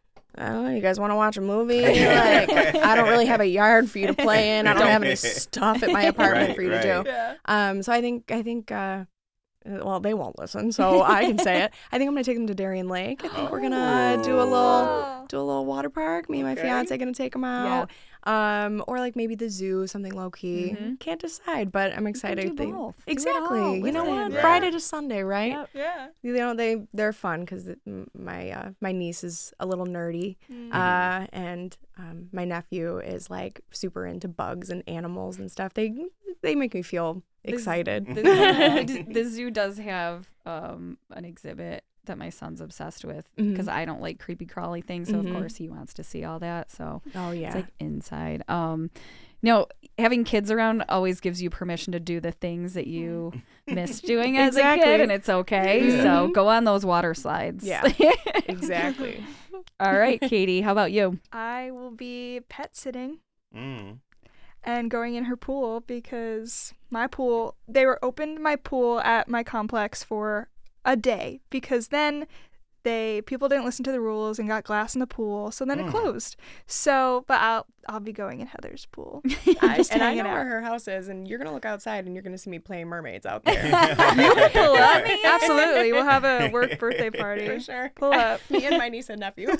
S8: oh, you guys want to watch a movie? Like, I don't really have a yard for you to play in. I don't have any stuff at my apartment
S2: Right,
S8: for you
S2: right.
S8: to do.
S5: Yeah.
S8: Um, so I think I think uh, well, they won't listen, so I can say it. I think I'm gonna take them to Darien Lake. I think we're gonna do a little
S5: Oh.
S8: do a little water park. Me and my
S2: Okay.
S8: fiance gonna take them out. Um, or like maybe the zoo, something low key.
S6: Mhm.
S8: Can't decide, but I'm excited.
S6: do
S8: They-
S6: both. Do it
S8: exactly.
S6: all.
S8: You know what?
S6: Listen.
S2: Yeah.
S8: Friday to Sunday, right?
S6: Yep.
S5: Yeah.
S8: You know they they're fun because my uh, my niece is a little nerdy,
S5: Mm.
S8: uh, and um, my nephew is like super into bugs and animals and stuff. They they make me feel excited.
S6: The, the, the zoo does have um, an exhibit that my son's obsessed with because
S8: Mhm.
S6: I don't like creepy crawly things. So,
S8: Mhm.
S6: of course, he wants to see all that. So,
S8: Oh yeah.
S6: it's like inside. Um, no, having kids around always gives you permission to do the things that you missed doing as a
S8: Exactly.
S6: kid, and it's okay.
S2: Yeah.
S6: So, go on those water slides.
S8: Yeah. exactly.
S6: All right, Katie, how about you?
S5: I will be pet sitting
S2: Mm.
S5: and going in her pool because my pool, they were opened my pool at my complex for a day because then they people didn't listen to the rules and got glass in the pool, so then it
S2: Mm.
S5: closed. So, but I'll I'll be going in Heather's pool.
S8: I,
S5: Just
S8: and I
S5: hanging
S8: know
S5: out.
S8: where her house is, and you're gonna look outside, and you're gonna see me playing mermaids out there.
S5: You can pull up. Absolutely, we'll have a work birthday party.
S8: For sure.
S5: Pull up.
S8: Me and my niece and nephew.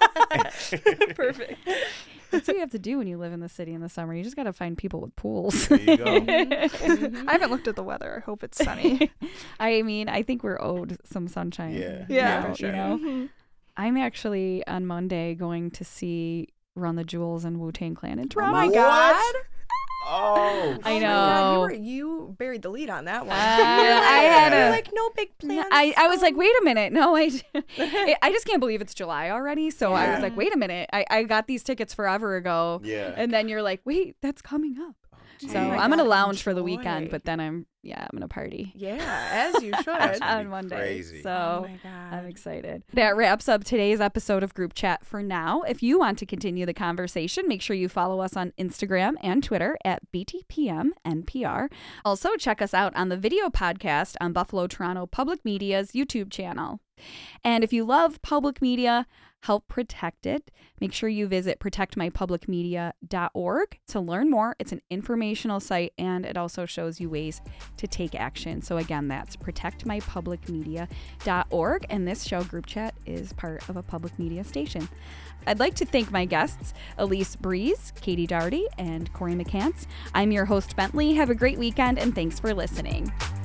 S5: Perfect.
S6: That's what you have to do when you live in the city in the summer. You just got to find people with pools.
S2: There you go.
S5: I haven't looked at the weather. I hope it's sunny.
S6: I mean, I think we're owed some sunshine.
S2: Yeah.
S5: Yeah.
S6: now,
S2: for sure.
S6: You know,
S5: Mhm.
S6: I'm actually on Monday going to see Run the Jewels and Wu Tang Clan in
S8: Oh
S6: Toronto.
S8: my
S2: What?
S8: god.
S2: Oh.
S6: I
S8: Oh my God,
S6: know.
S8: you, were, you buried the lead on that one.
S6: Uh, I had
S8: You're
S6: a-
S8: like no big plans.
S6: I, I was like,
S8: um,
S6: wait a minute. No, I, I just can't believe it's July already. So I was
S2: Yeah.
S6: like, wait a minute. I, I got these tickets forever ago.
S2: Yeah.
S6: And then you're like, wait, that's coming up.
S2: Geez.
S6: So
S8: Oh my
S6: I'm going to
S8: God,
S6: lounge for the weekend,
S8: enjoy.
S6: but then I'm, yeah, I'm going to party
S8: Yeah, as you should.
S2: That's gonna
S6: on
S2: be
S6: Monday.
S2: crazy.
S6: So.
S8: Oh my god.
S6: I'm excited. That wraps up today's episode of Group Chat for now. If you want to continue the conversation, make sure you follow us on Instagram and Twitter at B T P M N P R. Also, check us out on the video podcast on Buffalo Toronto Public Media's YouTube channel. And if you love public media, help protect it. Make sure you visit protect my public media dot org to learn more. It's an informational site, and it also shows you ways to take action. So again, that's protect my public media dot org. And this show, Group Chat, is part of a public media station. I'd like to thank my guests, Elise Breeze, Katie Daugherty, and Corey McCants. I'm your host, Bentley. Have a great weekend, and thanks for listening.